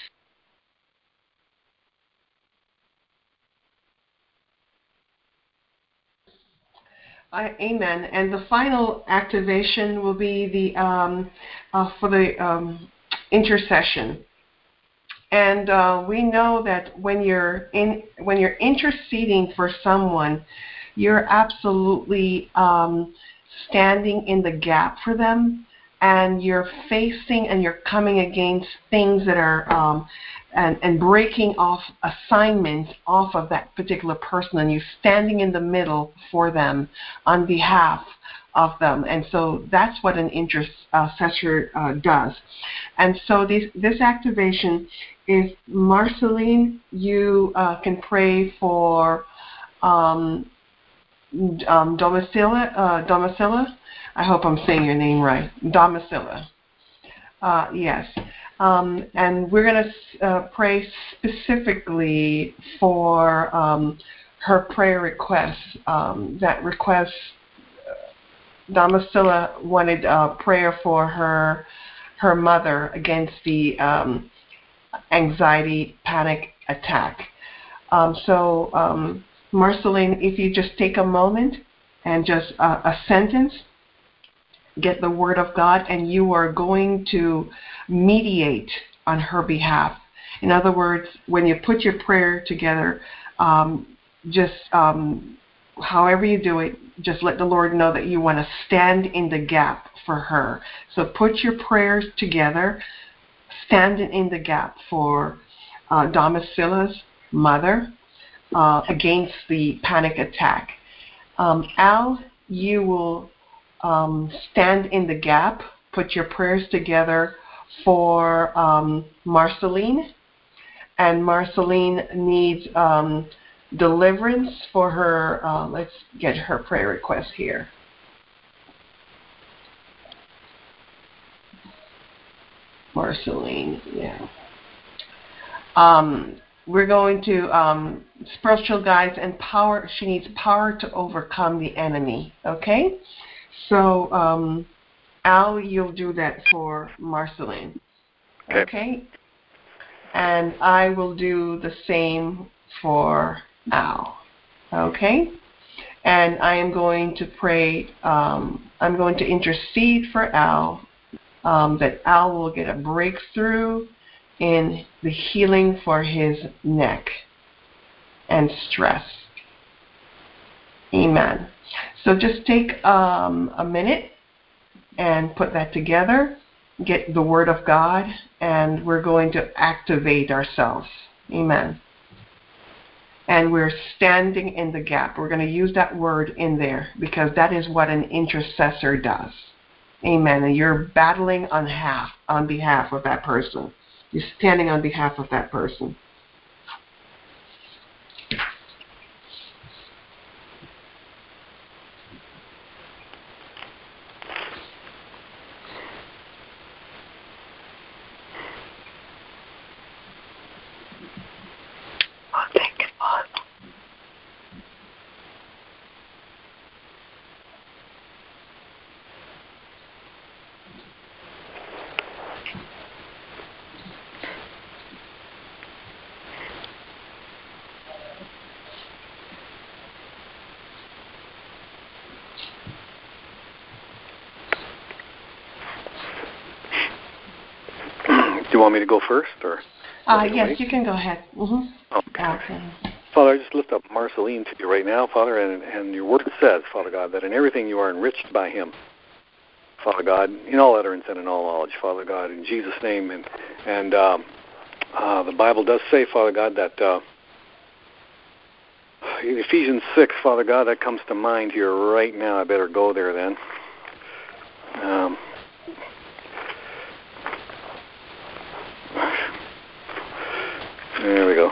Amen. And the final activation will be the for the intercession. And we know that when you're interceding for someone, you're absolutely standing in the gap for them, and you're facing and you're coming against things that are and breaking off assignments off of that particular person, and you're standing in the middle for them on behalf of them. And so that's what an intercessor does. And so this activation is, Marceline, you can pray for Domicilla. I hope I'm saying your name right. Domicilla. Yes. And we're going to pray specifically for her prayer requests. That request, Domicilla wanted prayer for her mother against the anxiety, panic attack. Marceline, if you just take a moment and just a sentence, get the word of God, and you are going to mediate on her behalf. In other words, when you put your prayer together, however you do it, just let the Lord know that you want to stand in the gap for her. So put your prayers together, standing in the gap for Domicilla's mother against the panic attack. Al, you will stand in the gap, put your prayers together for Marceline, and Marceline needs deliverance for her. Let's get her prayer request here. Marceline, yeah. We're going to spiritual guides and power. She needs power to overcome the enemy. Okay? So, Al, you'll do that for Marceline. Okay? And I will do the same for Al. Okay? And I am going to pray, I'm going to intercede for Al, that Al will get a breakthrough in the healing for his neck and stress. Amen. So just take a minute and put that together, get the Word of God, and we're going to activate ourselves. Amen. And we're standing in the gap. We're going to use that word in there because that is what an intercessor does. Amen. And you're battling on behalf of that person. You're standing on behalf of that person. Do you want me to go first, or? Yes, you can go ahead. Mm-hmm. Okay. Father, I just lift up Marceline to you right now, Father, and your word says, Father God, that in everything you are enriched by him, Father God, in all utterance and in all knowledge, Father God, in Jesus' name. And the Bible does say, Father God, that in Ephesians 6, Father God, that comes to mind here right now. I better go there then. There we go.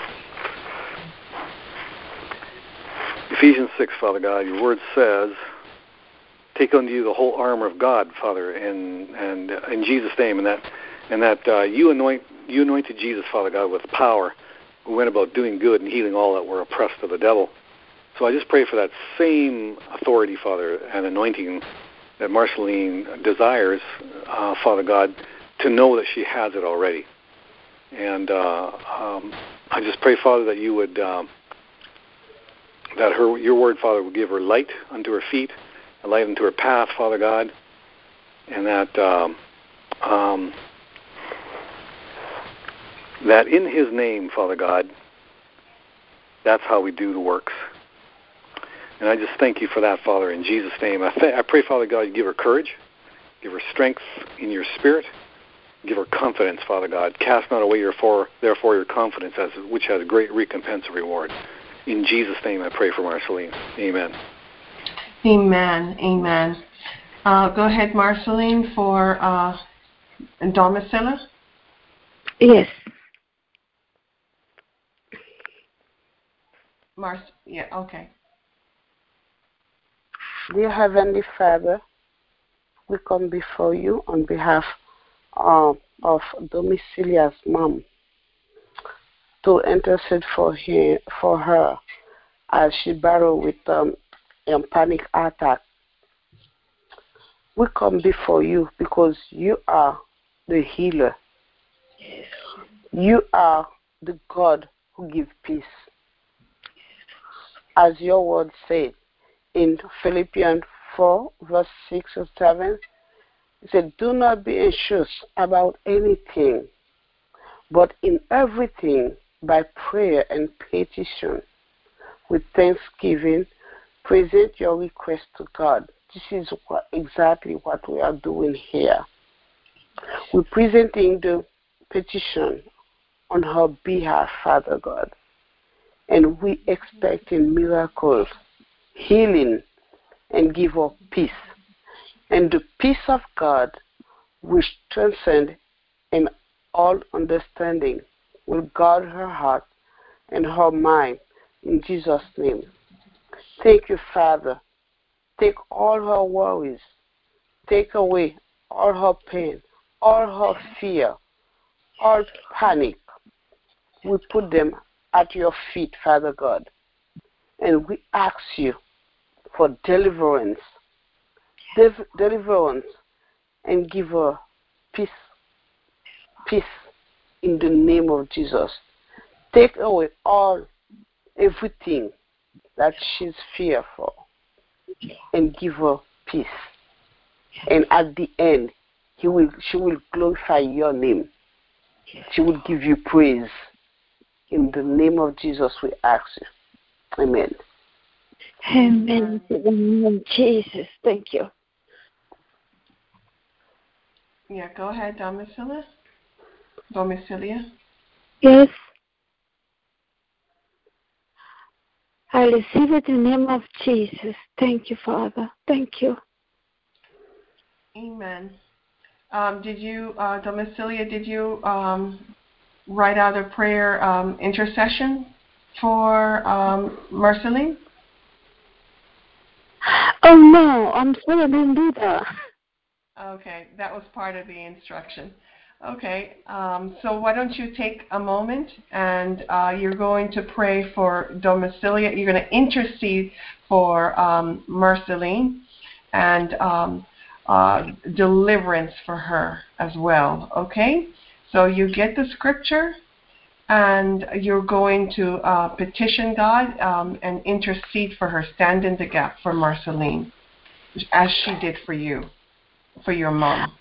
Ephesians 6, Father God, your word says, take unto you the whole armor of God, Father, and in Jesus' name, and that you anointed Jesus, Father God, with power, who went about doing good and healing all that were oppressed of the devil. So I just pray for that same authority, Father, and anointing that Marceline desires, Father God, to know that she has it already. And I just pray, Father, that you would, that your word, Father, would give her light unto her feet, a light unto her path, Father God, and that that in his name, Father God, that's how we do the works. And I just thank you for that, Father, in Jesus' name. I pray, Father God, you give her courage, give her strength in your spirit, give her confidence, Father God. Cast not away therefore your confidence, which has great recompense and reward. In Jesus' name I pray for Marceline. Amen. Amen. Amen. Go ahead, Marceline, for Domicilla. Yes. Yeah, okay. Dear Heavenly Father, we come before you on behalf of Domicilla's mom to intercede for her as she battles with a panic attack. We come before you because you are the healer. You are the God who gives peace. As your word said in Philippians 4, verse 6 or 7, it said, do not be anxious about anything, but in everything, by prayer and petition, with thanksgiving, present your request to God. This is exactly what we are doing here. We're presenting the petition on her behalf, Father God, and we expecting miracles, healing, and give her peace. And the peace of God, which transcends in all understanding, will guard her heart and her mind in Jesus' name. Thank you, Father. Take all her worries. Take away all her pain, all her fear, all panic. We put them at your feet, Father God. And we ask you for deliverance. Deliverance, and give her peace. Peace in the name of Jesus. Take away everything that she's fearful, and give her peace. And at the end, she will glorify your name. She will give you praise. In the name of Jesus, we ask you. Amen. Amen. Amen. Jesus, thank you. Yeah, go ahead, Domicilia. Yes. I receive it in the name of Jesus. Thank you, Father. Thank you. Amen. Did you, Domicilia, write out a prayer intercession for Marceline? Oh, no. I'm sorry, I didn't do that. Okay, that was part of the instruction. Okay, so why don't you take a moment and you're going to pray for Domicilia. You're going to intercede for Marceline and deliverance for her as well. Okay, so you get the scripture and you're going to petition God and intercede for her, stand in the gap for Marceline, as she did for you, for your mom.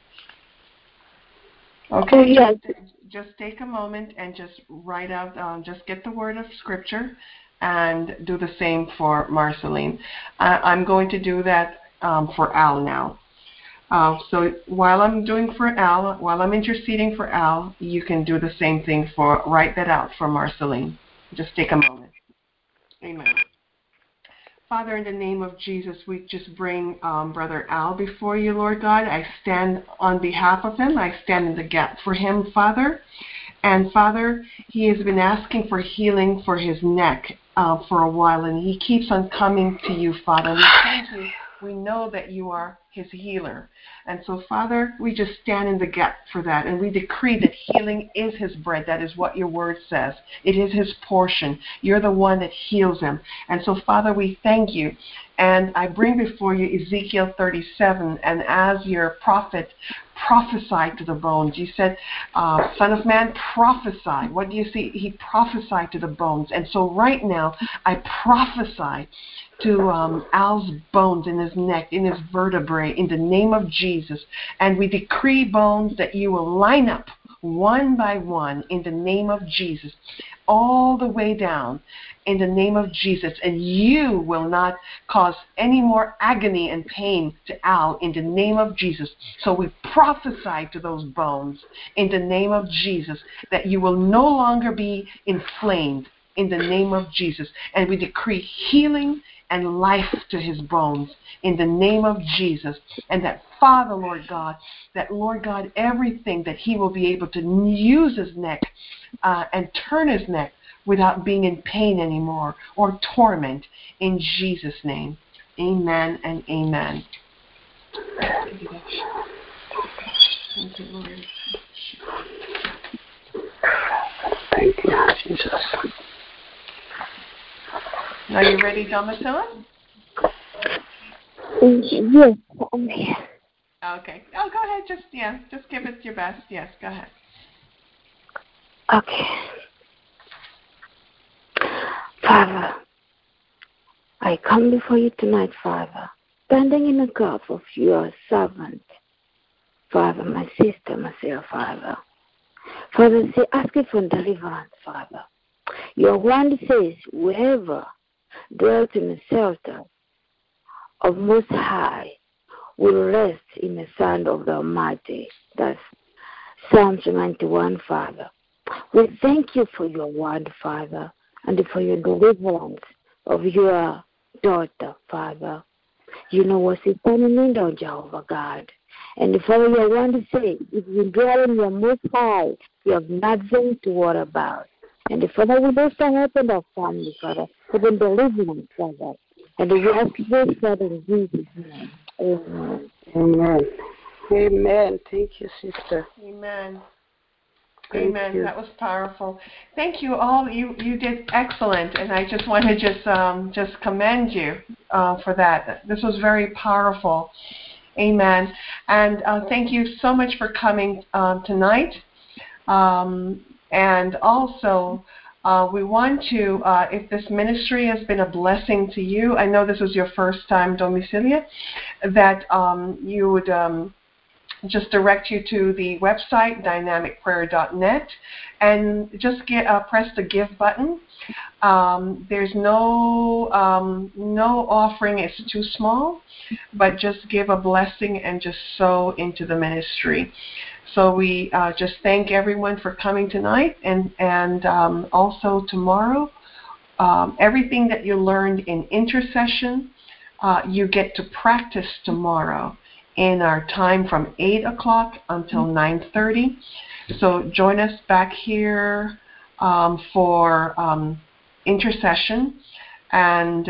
Okay, oh, yes. just take a moment and just write out, just get the word of scripture and do the same for Marceline. I'm going to do that for Al now. So while I'm doing for Al, while I'm interceding for Al, you can do the same thing write that out for Marceline. Just take a moment. Amen. Father, in the name of Jesus, we just bring Brother Al before you, Lord God. I stand on behalf of him. I stand in the gap for him, Father. And Father, he has been asking for healing for his neck for a while, and he keeps on coming to you, Father. We thank you. We know that you are his healer. And so, Father, we just stand in the gap for that, and we decree that healing is his bread. That is what your word says. It is his portion. You're the one that heals him. And so, Father, we thank you. And I bring before you Ezekiel 37, and as your prophet prophesied to the bones, you said, Son of man, prophesy. What do you see? He prophesied to the bones. And so right now, I prophesy to Al's bones in his neck, in his vertebrae, in the name of Jesus. And we decree, bones, that you will line up one by one in the name of Jesus, all the way down in the name of Jesus. And you will not cause any more agony and pain to Al in the name of Jesus. So we prophesy to those bones in the name of Jesus that you will no longer be inflamed in the name of Jesus. And we decree healing and life to his bones in the name of Jesus. And that, Father, Lord God, everything that he will be able to use his neck and turn his neck without being in pain anymore or torment, in Jesus' name. Amen and amen. Thank you, Lord. Thank you, Jesus. Are you ready, Domicilia? Yes. Okay. Okay. Oh, go ahead. Just give it your best. Yes, go ahead. Okay. Father, I come before you tonight, Father, standing in the gap of your servant, Father, my sister, myself, Father. Father, say, asking for deliverance, Father. Your word says, whoever dwells in the shelter of Most High will rest in the sun of the Almighty. That's Psalms 91, Father. We thank you for your word, Father, and for your deliverance of your daughter, Father. You know what's standing in there, Jehovah God. And Father, your word says, if you dwell in your Most High, you have nothing to worry about. And Father, we also help in our family, Father, for the deliverance, Father. And we ask this, Father, in Jesus' name. Amen. Amen. Amen. Thank you, sister. Amen. Thank Amen. you. That was powerful. Thank you all. You did excellent, and I just want to just commend you for that. This was very powerful. Amen. And thank you so much for coming tonight. And also, we want to, if this ministry has been a blessing to you, I know this was your first time, Domicilia, that you would just direct you to the website, dynamicprayer.net, and just press the give button. There's no offering, it's too small, but just give a blessing and just sow into the ministry. So we just thank everyone for coming tonight, and also tomorrow. Everything that you learned in intercession, you get to practice tomorrow in our time from 8 o'clock until 9:30. So join us back here for intercession, and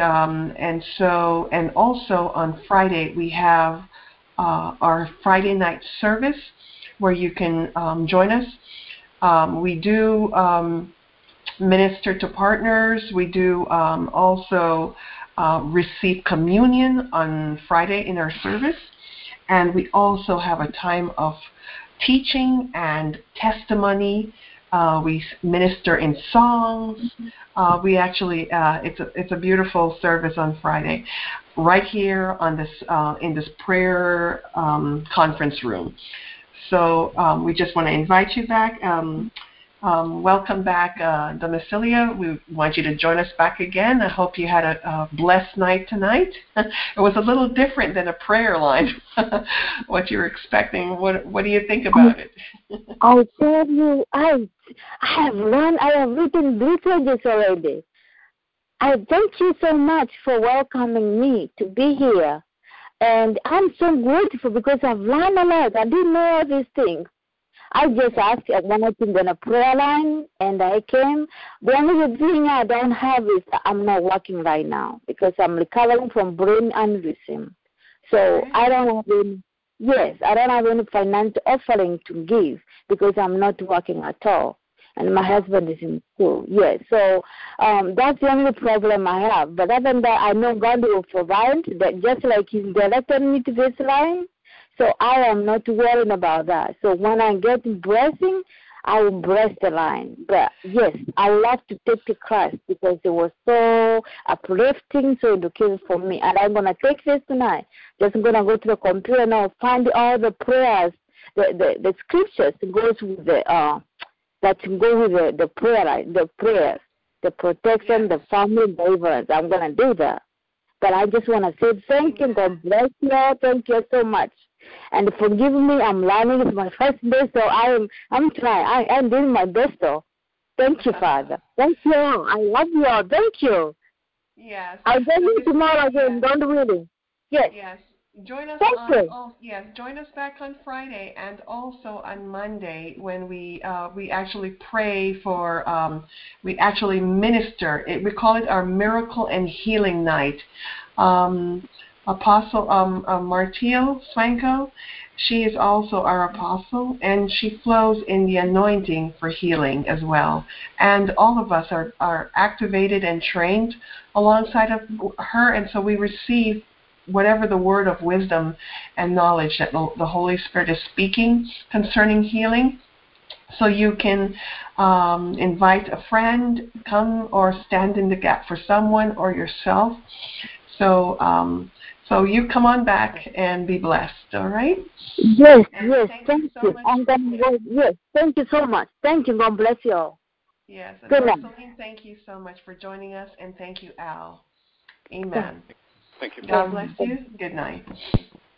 also on Friday we have our Friday night service where you can join us. We do minister to partners. We do also receive communion on Friday in our service. And we also have a time of teaching and testimony. We minister in songs. We actually, it's a beautiful service on Friday, right here on this in this prayer conference room. So we just want to invite you back. Welcome back, Domicilia. We want you to join us back again. I hope you had a blessed night tonight. It was a little different than a prayer line, what you were expecting. What do you think about it? I tell you, I have learned, I have written messages already. I thank you so much for welcoming me to be here. And I'm so grateful because I've learned a lot. I didn't know all these things. I just asked one thing on a prayer line, and I came. The only thing I don't have is I'm not working right now because I'm recovering from brain aneurysm. So I don't have any financial offering to give because I'm not working at all. And my husband is in school. Yes, so that's the only problem I have. But other than that, I know God will provide, that just like He's directed me to this line. So I am not worried about that. So when I get blessing, I will bless the line. But yes, I love to take the class because it was so uplifting, so educative for me. And I'm gonna take this tonight. Just gonna go to the computer and I'll find all the prayers, the scriptures that goes with the prayer line, the prayers, the protection, the family deliverance. I'm gonna do that. But I just wanna say thank you. God bless you all. Thank you so much. And forgive me, I'm learning. It's my first day, so I'm trying. I'm doing my best, though. Thank you, Father. Thank you all. I love you all. Thank you. Yes. I'll join you tomorrow again. Don't worry. Yes. Yes. Join us join us back on Friday and also on Monday when we actually pray for we actually minister. We call it our miracle and healing night. Apostle Martial Swanko, she is also our apostle, and she flows in the anointing for healing as well. And all of us are activated and trained alongside of her, and so we receive whatever the word of wisdom and knowledge that the Holy Spirit is speaking concerning healing. So you can invite a friend, come or stand in the gap for someone or yourself. So so you come on back and be blessed, all right? Yes, And yes, thank so you. much. And then, yes, thank you so much. Thank you. God bless you all. Yes, and Good night. Marceline, thank you so much for joining us, and thank you, Al. Amen. Thank you. God bless you. Good night.